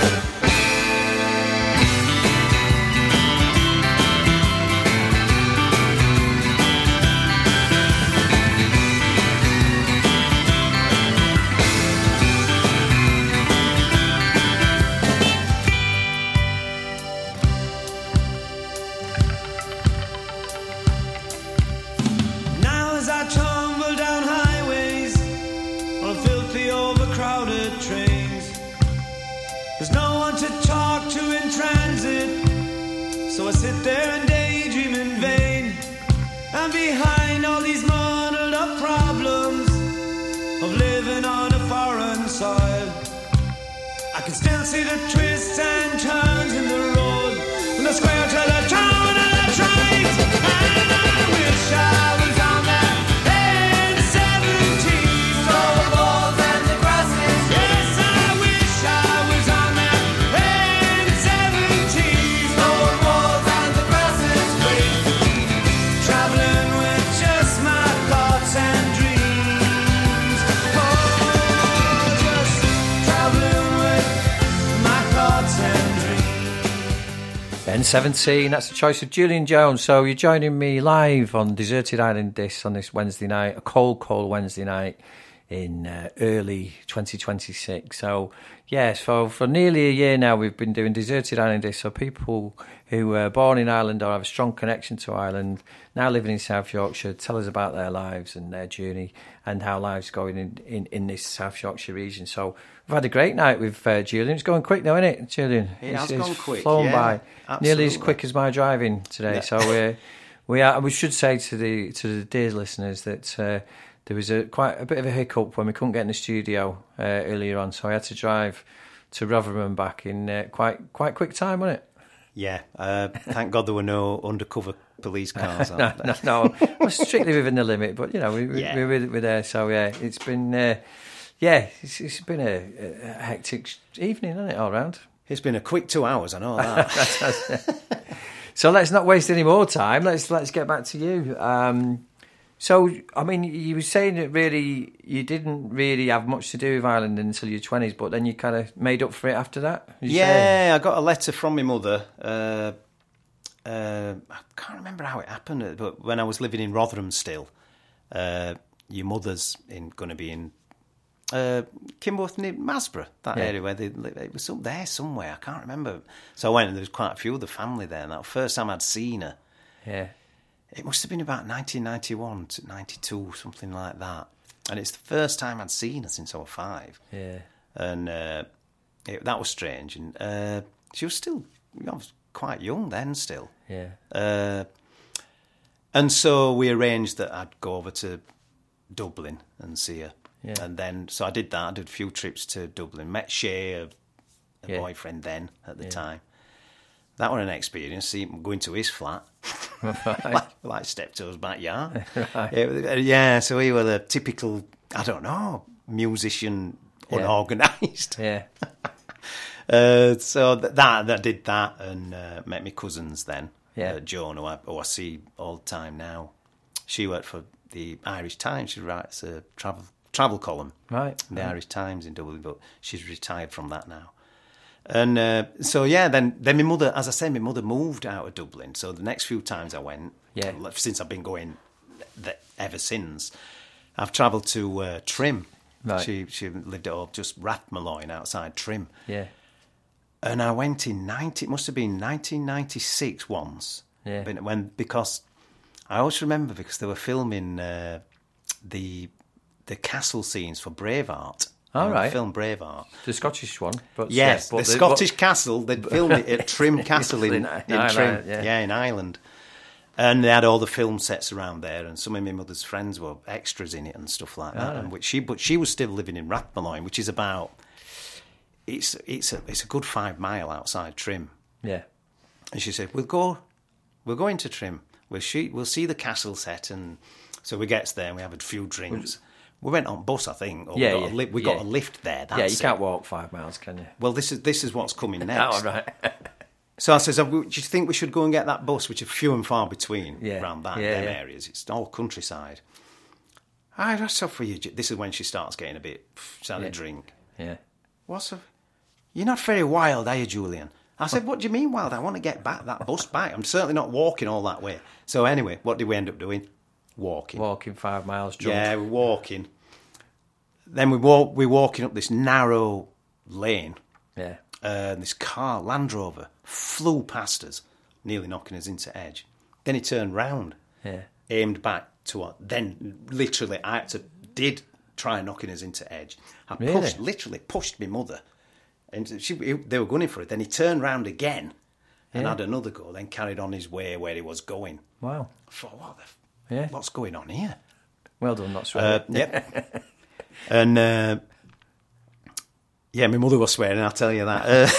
Now as I tumble down highways on filthy overcrowded trains, there's no one to talk to in transit, so I sit there and daydream in vain. And behind all these muddled up problems of living on a foreign soil, I can still see the twists and turns in the road, from the square to the town and the trains. And I wish I was on that N seventeen, stone walls and the grasses. Yes, I wish I was on that N seventeen, stone walls and the grasses green, traveling with just my thoughts and dreams. Oh, N seventeen, that's the choice of Julian Jones. So you're joining me live on Deserted Island Discs on this Wednesday night, a cold, cold Wednesday night in uh, early twenty twenty-six. So, yes, for, for nearly a year now we've been doing Deserted Island Discs. So people who were born in Ireland or have a strong connection to Ireland, now living in South Yorkshire, tell us about their lives and their journey and how life's going in, in, in this South Yorkshire region. So we've had a great night with uh, Julian. It's going quick now, isn't it, Julian? It it's, has it's gone quick, flown yeah, by. absolutely. Nearly as quick as my driving today. Yeah. So we're, we are. We should say to the to the dear listeners that uh, there was a quite a bit of a hiccup when we couldn't get in the studio uh, earlier on. So I had to drive to Rotherham back in uh, quite quite quick time, wasn't it? Yeah, uh, thank God there were no undercover police cars out no, there. no, no, we're strictly within the limit, but you know we, we, Yeah. we're, we're there. So yeah, it's been uh, yeah, it's, it's been a, a hectic evening, hasn't it, all round? It's been a quick two hours, I know that. So let's not waste any more time. Let's let's get back to you. Um, so I mean, you were saying that really you didn't really have much to do with Ireland until your twenties, but then you kind of made up for it after that. Did you say? Yeah, I got a letter from my mother. Uh, uh, I can't remember how it happened, but when I was living in Rotherham still, uh, your mother's in going to be in uh, Kimworth near Masborough, that Yeah. area where they live. It was up there somewhere. I can't remember. So I went, and there was quite a few of the family there. And that first time I'd seen her, Yeah. it must have been about nineteen ninety-one to ninety-two, something like that. And it's the first time I'd seen her since I was five. Yeah. And uh, it, that was strange. And uh, she was still, you know, I was quite young then still. Yeah. Uh, and so we arranged that I'd go over to Dublin and see her. Yeah. And then, so I did that. I did a few trips to Dublin. Met Shay, a, a Yeah. boyfriend then at the Yeah. time. That was an experience, see him going to his flat. Right. like, like Steptoe's backyard. Right. Yeah, yeah, so he was a typical, I don't know, musician, Yeah. unorganised. Yeah. Uh, so th- that that did that and uh, met my cousins then. Yeah. Uh, Joan, who I, who I see all the time now. She worked for the Irish Times. She writes a travel travel column Right. in the right. Irish Times in Dublin, but she's retired from that now. And uh, so yeah, then then my mother, as I said, my mother moved out of Dublin. So the next few times I went, Yeah. since I've been going th- ever since, I've travelled to uh, Trim. Right. She she lived at all just Rathmalloyne outside Trim. Yeah. And I went in ninety. It must have been nineteen ninety-six once. Yeah. When, when because I always remember because they were filming uh, the the castle scenes for Braveheart. All You know, the right. film Braveheart. The Scottish one, but Yes, yeah, the but Scottish but- castle. They filmed it at Trim Castle in, In- in, in Ireland, Trim. yeah. Yeah, in Ireland. And they had all the film sets around there, and some of my mother's friends were extras in it and stuff like that. Ah. And which she, but she was still living in Rathmalloyne, which is about it's it's a it's a good five mile outside Trim. Yeah. And she said, "We'll go, we'll go into Trim. We'll see, we'll see the castle set." And so we get there and we have a few drinks. We went on bus, I think. Or Yeah, we got, yeah, a, li- we yeah. got a lift there. That's yeah, you it. can't walk five miles, can you? Well, this is this is what's coming next. Oh, right. So I says, "Do you think we should go and get that bus, which is few and far between Yeah, around that yeah, them yeah. areas? It's all countryside." "Aye, that's up for you." This is when she starts getting a bit starting Yeah. to drink. Yeah. What's up? You're not very wild, are you, Julian? I said, "What do you mean wild? I want to get back that bus back. I'm certainly not walking all that way." So anyway, what did we end up doing? Walking. Walking five miles drunk. Yeah, we're walking. Then we walk. We're walking up this narrow lane. Yeah. Uh, and this car, Land Rover, flew past us, nearly knocking us into edge. Then he turned round, Yeah. aimed back to us. Then, literally, I had to, did try knocking us into edge. I Really? pushed, literally pushed my mother. And she, they were gunning for it. Then he turned round again and Yeah. had another go, then carried on his way where he was going. Wow. I thought, what the, f- Yeah. what's going on here? Well done, not Uh, swearing. yep. And uh, yeah, my mother was swearing, I'll tell you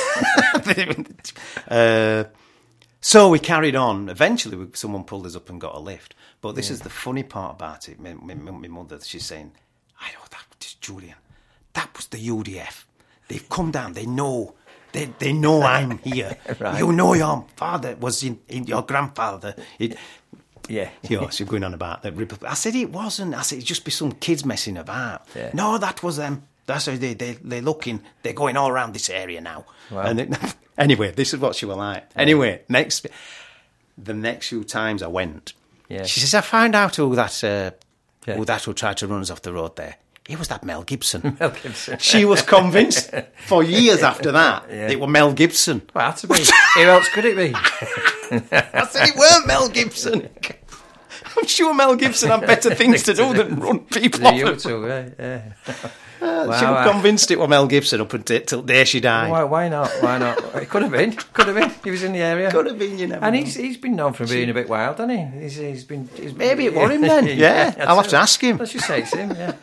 that. Uh, uh, so we carried on. Eventually, we, someone pulled us up and got a lift. But this is the funny part about it. My, my, my mother, she's saying, "I know that was Julian. That was the U D F. They've come down. They know. They they know I'm here. Right. You know your father was in, in your grandfather." It, Yeah. you know, she's going on about that. I said, "It wasn't." I said, "It'd just be some kids messing about." Yeah. "No, that was them. That's how they, they, they're looking, they're going all around this area now. Wow. And it, anyway, this is what she was like. Anyway, next, the next few times I went, Yeah. she says, I found out who that, uh, Yeah. who that who tried to run us off the road there. It was that Mel Gibson. Mel Gibson. She was convinced for years after that Yeah. it was Mel Gibson. Well, it had to be. Who else could it be? I said it weren't Mel Gibson. I'm sure Mel Gibson had better things to do than run people Yeah, off. you the too, yeah. yeah. Uh, she Wow, was wow. convinced it was Mel Gibson up until till the day she died. Why, why not? Why not? It could have been. Could have been. He was in the area. Could have been, you never And know. he's he's been known for being a bit wild, hasn't he? He's, he's been. He's, Maybe it was him then. Yeah, I'll have to ask him. Let's just say it's him. Yeah.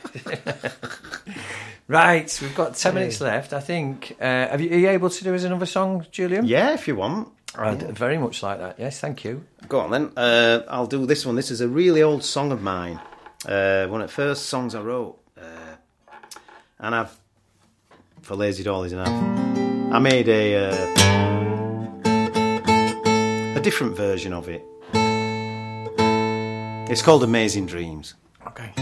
Right, we've got ten minutes left. I think. Uh, have you, are you able to do us another song, Julian? Yeah, if you want. I'd very much like that. Yes, thank you. Go on then. Uh, I'll do this one. This is a really old song of mine. Uh, one of the first songs I wrote. Uh, and I've, for Lazy Dollies, and I've, I made a, uh, a different version of it. It's called Amazing Dreams. Okay.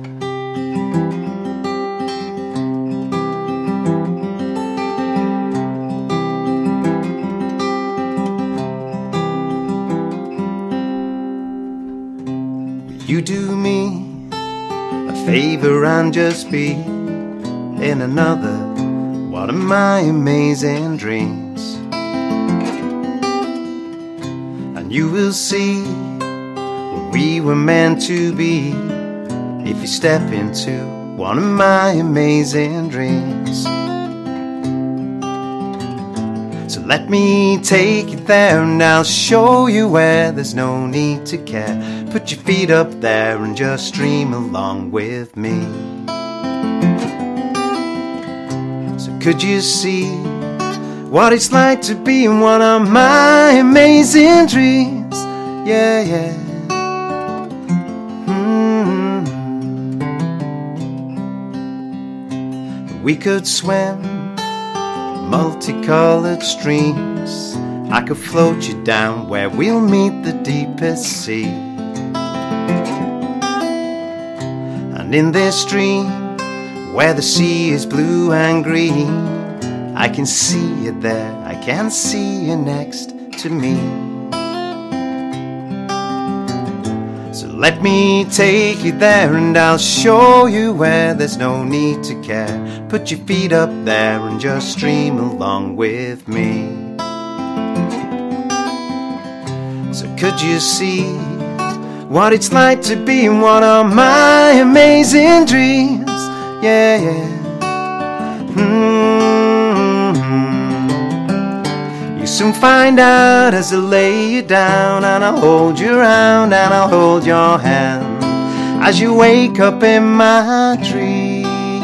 You do me a favour and just be in another one of my amazing dreams, and you will see what we were meant to be if you step into one of my amazing dreams. So let me take you there and I'll show you where there's no need to care. Put your feet up there and just dream along with me. So could you see what it's like to be in one of my amazing dreams? Yeah, yeah. Mm-hmm. We could swim multicolored streams. I could float you down where we'll meet the deepest sea. And in this dream, where the sea is blue and green, I can see you there, I can see you next to me. So let me take you there and I'll show you where there's no need to care. Put your feet up there and just dream along with me. So could you see what it's like to be in one of my amazing dreams? Yeah, yeah. Mm-hmm. You soon find out as I lay you down, and I'll hold you around and I'll hold your hand as you wake up in my dream.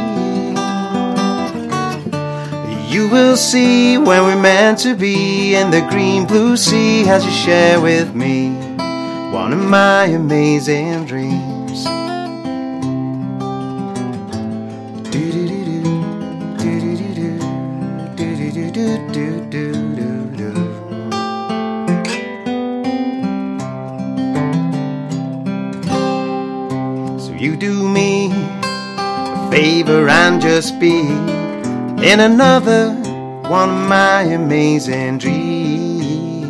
You will see where we're meant to be in the green blue sea as you share with me one of my amazing dreams. Do-do-do-do, do-do-do-do, do-do-do-do-do-do-do. So you do me a favor and just be in another one of my amazing dreams.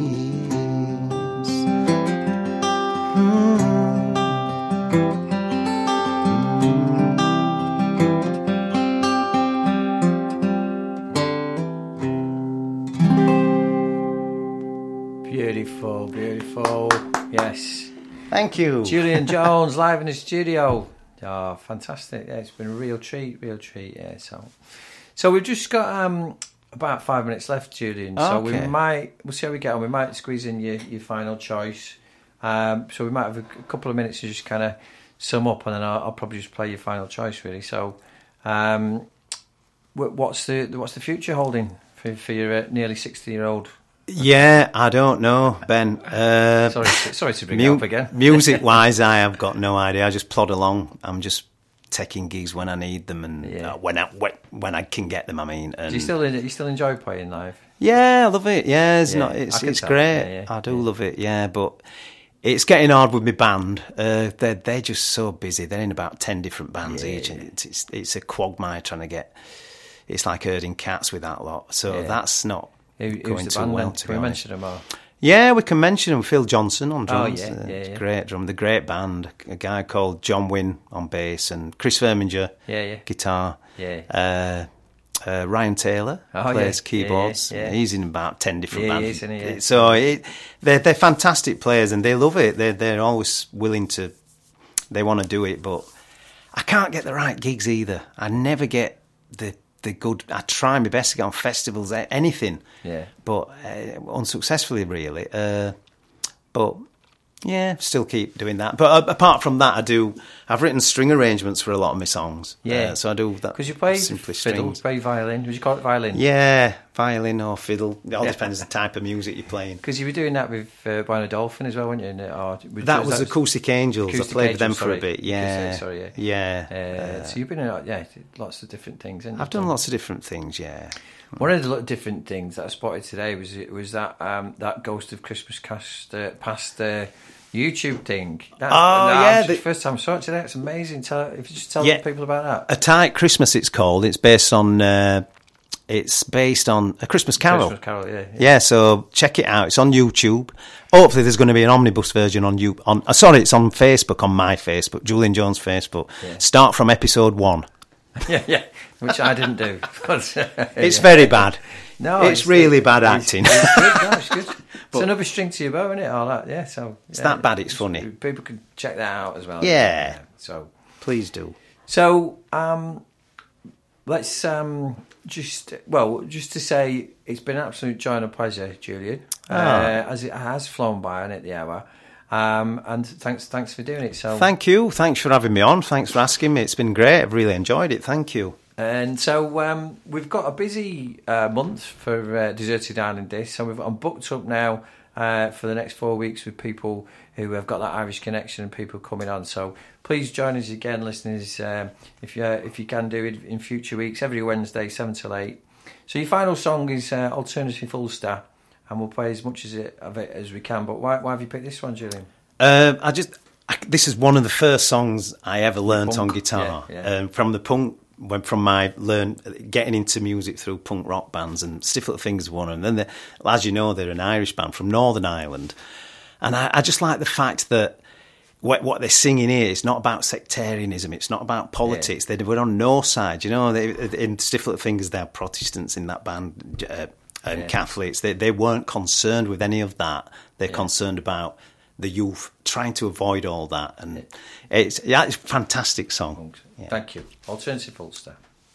Beautiful, beautiful. Yes. Thank you. Julian Jones live in the studio. Oh, fantastic. Yeah, it's been a real treat, real treat. Yeah, so so we've just got um, about five minutes left, Julian. So Okay. we might, we'll see how we get on. We might squeeze in your, your final choice. Um, so we might have a, a couple of minutes to just kind of sum up, and then I'll, I'll probably just play your final choice, really. So um, wh- what's the what's the future holding for, for your uh, nearly sixty-year-old? Yeah, I don't know, Ben. Uh, Sorry, sorry to bring mu- it up again. Music-wise, I have got no idea. I just plod along. I'm just taking gigs when I need them, and Yeah. uh, when I when, when I can get them. I mean, and Do you still you still enjoy playing live? yeah, I love it. Yeah, it's Yeah, not. I It's can it's tell. great. Yeah, yeah, I do yeah. love it. Yeah, but it's getting hard with my band. Uh, they're they're just so busy. They're in about ten different bands Yeah. each, and it's, it's it's a quagmire trying to get. It's like herding cats with that lot. So Yeah. that's not Who, going who's the too band well. then? To Can be we honest. mention them all? Yeah, we can mention them. Phil Johnson on Oh, drums. yeah, uh, yeah, yeah. Great drum. The great band. A guy called John Wynn on bass and Chris Verminger, Yeah, yeah. guitar. Yeah. Uh, uh, Ryan Taylor Oh, plays yeah. keyboards. Yeah, yeah, yeah. He's in about ten different Yeah, he bands. is, isn't he? Yeah. So it, they're they're fantastic players and they love it. They're they're always willing to. They want to do it, but I can't get the right gigs either. I never get the the good. I try my best to get on festivals, a- anything. Yeah. But uh, unsuccessfully, really. Uh, but yeah, still keep doing that. But uh, apart from that, I do. I've written string arrangements for a lot of my songs. Yeah. Uh, so I do that. Because you play simply fiddle, strings. you play violin. Would you call it violin? Yeah, violin or fiddle. It all Yeah. depends the type of music you're playing. Because you were doing that with uh, Brian Dolphin as well, weren't you? And, uh, Or, That was Acoustic Angels. Acoustic I played with them Angels, for sorry. a bit. You Yeah, said, sorry, yeah. yeah. Uh, so you've been in uh, yeah, lots of different things. haven't you, I've done Tom? lots of different things. Yeah. One of the lo- different things that I spotted today was was that um, that Ghost of Christmas Cast uh, past uh, YouTube thing. That's, Oh, no, yeah, it's the the- first time I saw it today. It's amazing. Tell, if you just tell Yeah. people about that. A Tight Christmas, it's called. It's based on. Uh, it's based on A Christmas Carol. Christmas Carol, yeah. yeah. Yeah, so check it out. It's on YouTube. Hopefully, there's going to be an omnibus version on you. On uh, sorry, it's on Facebook, on my Facebook, Julian Jones Facebook. Yeah. Start from episode one. yeah, yeah, which I didn't do. But, uh, It's yeah. very bad. No, it's, really good. bad It's- acting. It's, good. No, it's good. But- it's another string to your bow, isn't it? All that, yeah. So It's yeah, that bad, it's funny. People can check that out as well. Yeah. So, Please do. so um, let's um, just well, just to say, it's been an absolute joy and a pleasure, Julian, uh, Ah. as it has flown by on it the hour. Um, and thanks, thanks for doing it. So, Thank you. Thanks for having me on. Thanks for asking me. It's been great. I've really enjoyed it. Thank you. And so um, we've got a busy uh, month for uh, Deserted Island Disc. So we've, I'm booked up now uh, for the next four weeks with people who have got that Irish connection and people coming on. So please join us again, listeners, um, if you if you can do it in future weeks, every Wednesday, seven till eight. So your final song is uh, Alternative Ulster, and we'll play as much as it, of it as we can. But why, why have you picked this one, Julian? Um, I just I, this is one of the first songs I ever learnt on Punk, guitar. yeah, yeah. Um, from the punk, when from my learn getting into music through punk rock bands, and Stiff Little Fingers one, and then they, as you know, they're an Irish band from Northern Ireland, and I, I just like the fact that what, what they're singing here is not about sectarianism. It's not about politics. They were on no side. You know, they, in Stiff Little Fingers, they're Protestants in that band. Uh, and Yeah. Catholics, they they weren't concerned with any of that. They're Yeah. concerned about the youth, trying to avoid all that, and it's yeah, it's a fantastic song. Yeah. Thank you. Alternative Ulster.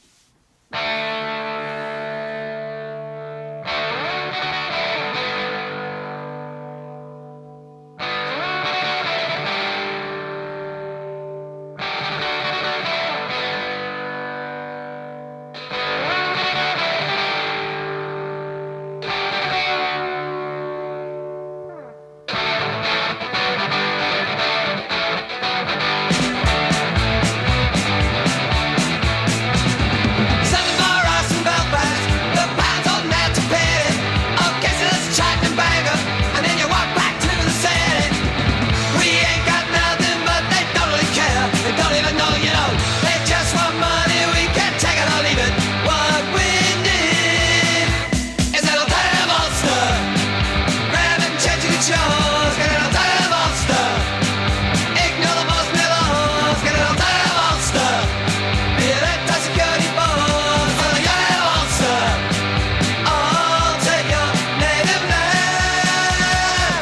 Something for us in Belfast. The pounds on there to pay it. Okay, so let's chat and bagger. And then you walk back to the city. We ain't got nothing, but they don't really care. They don't even know, you know. They just want money. We can take it or leave it. What we need is an alternative Ulster. Grab and change the shows. Get an alternative Ulster. Ignore the most middles. Get an alternative Ulster. Be that type security force. For the young Ulster. All take your native land.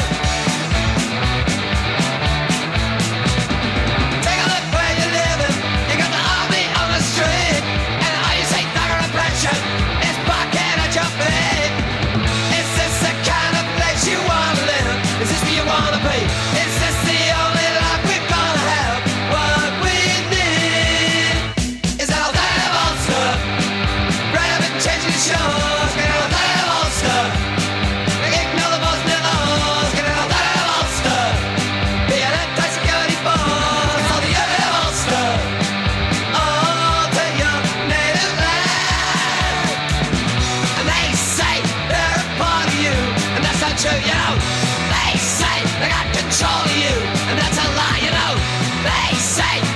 Take a look where you're living. You got the army on the street, and all you say thugger oppression is barking at your feet. Is this the kind of place you wanna live? Is this where you wanna be? Is this the only life we're gonna have? What we need is an alternative Ulster. Grab and change the shows. Get an alternative Ulster. Ignore the most middles. Get an alternative Ulster. Be an anti-security force. For the alternative Ulster. All to your native land. And they say they're a part of you, and that's not true, you know. They say they got to control of you, and that's a lie, you know. They say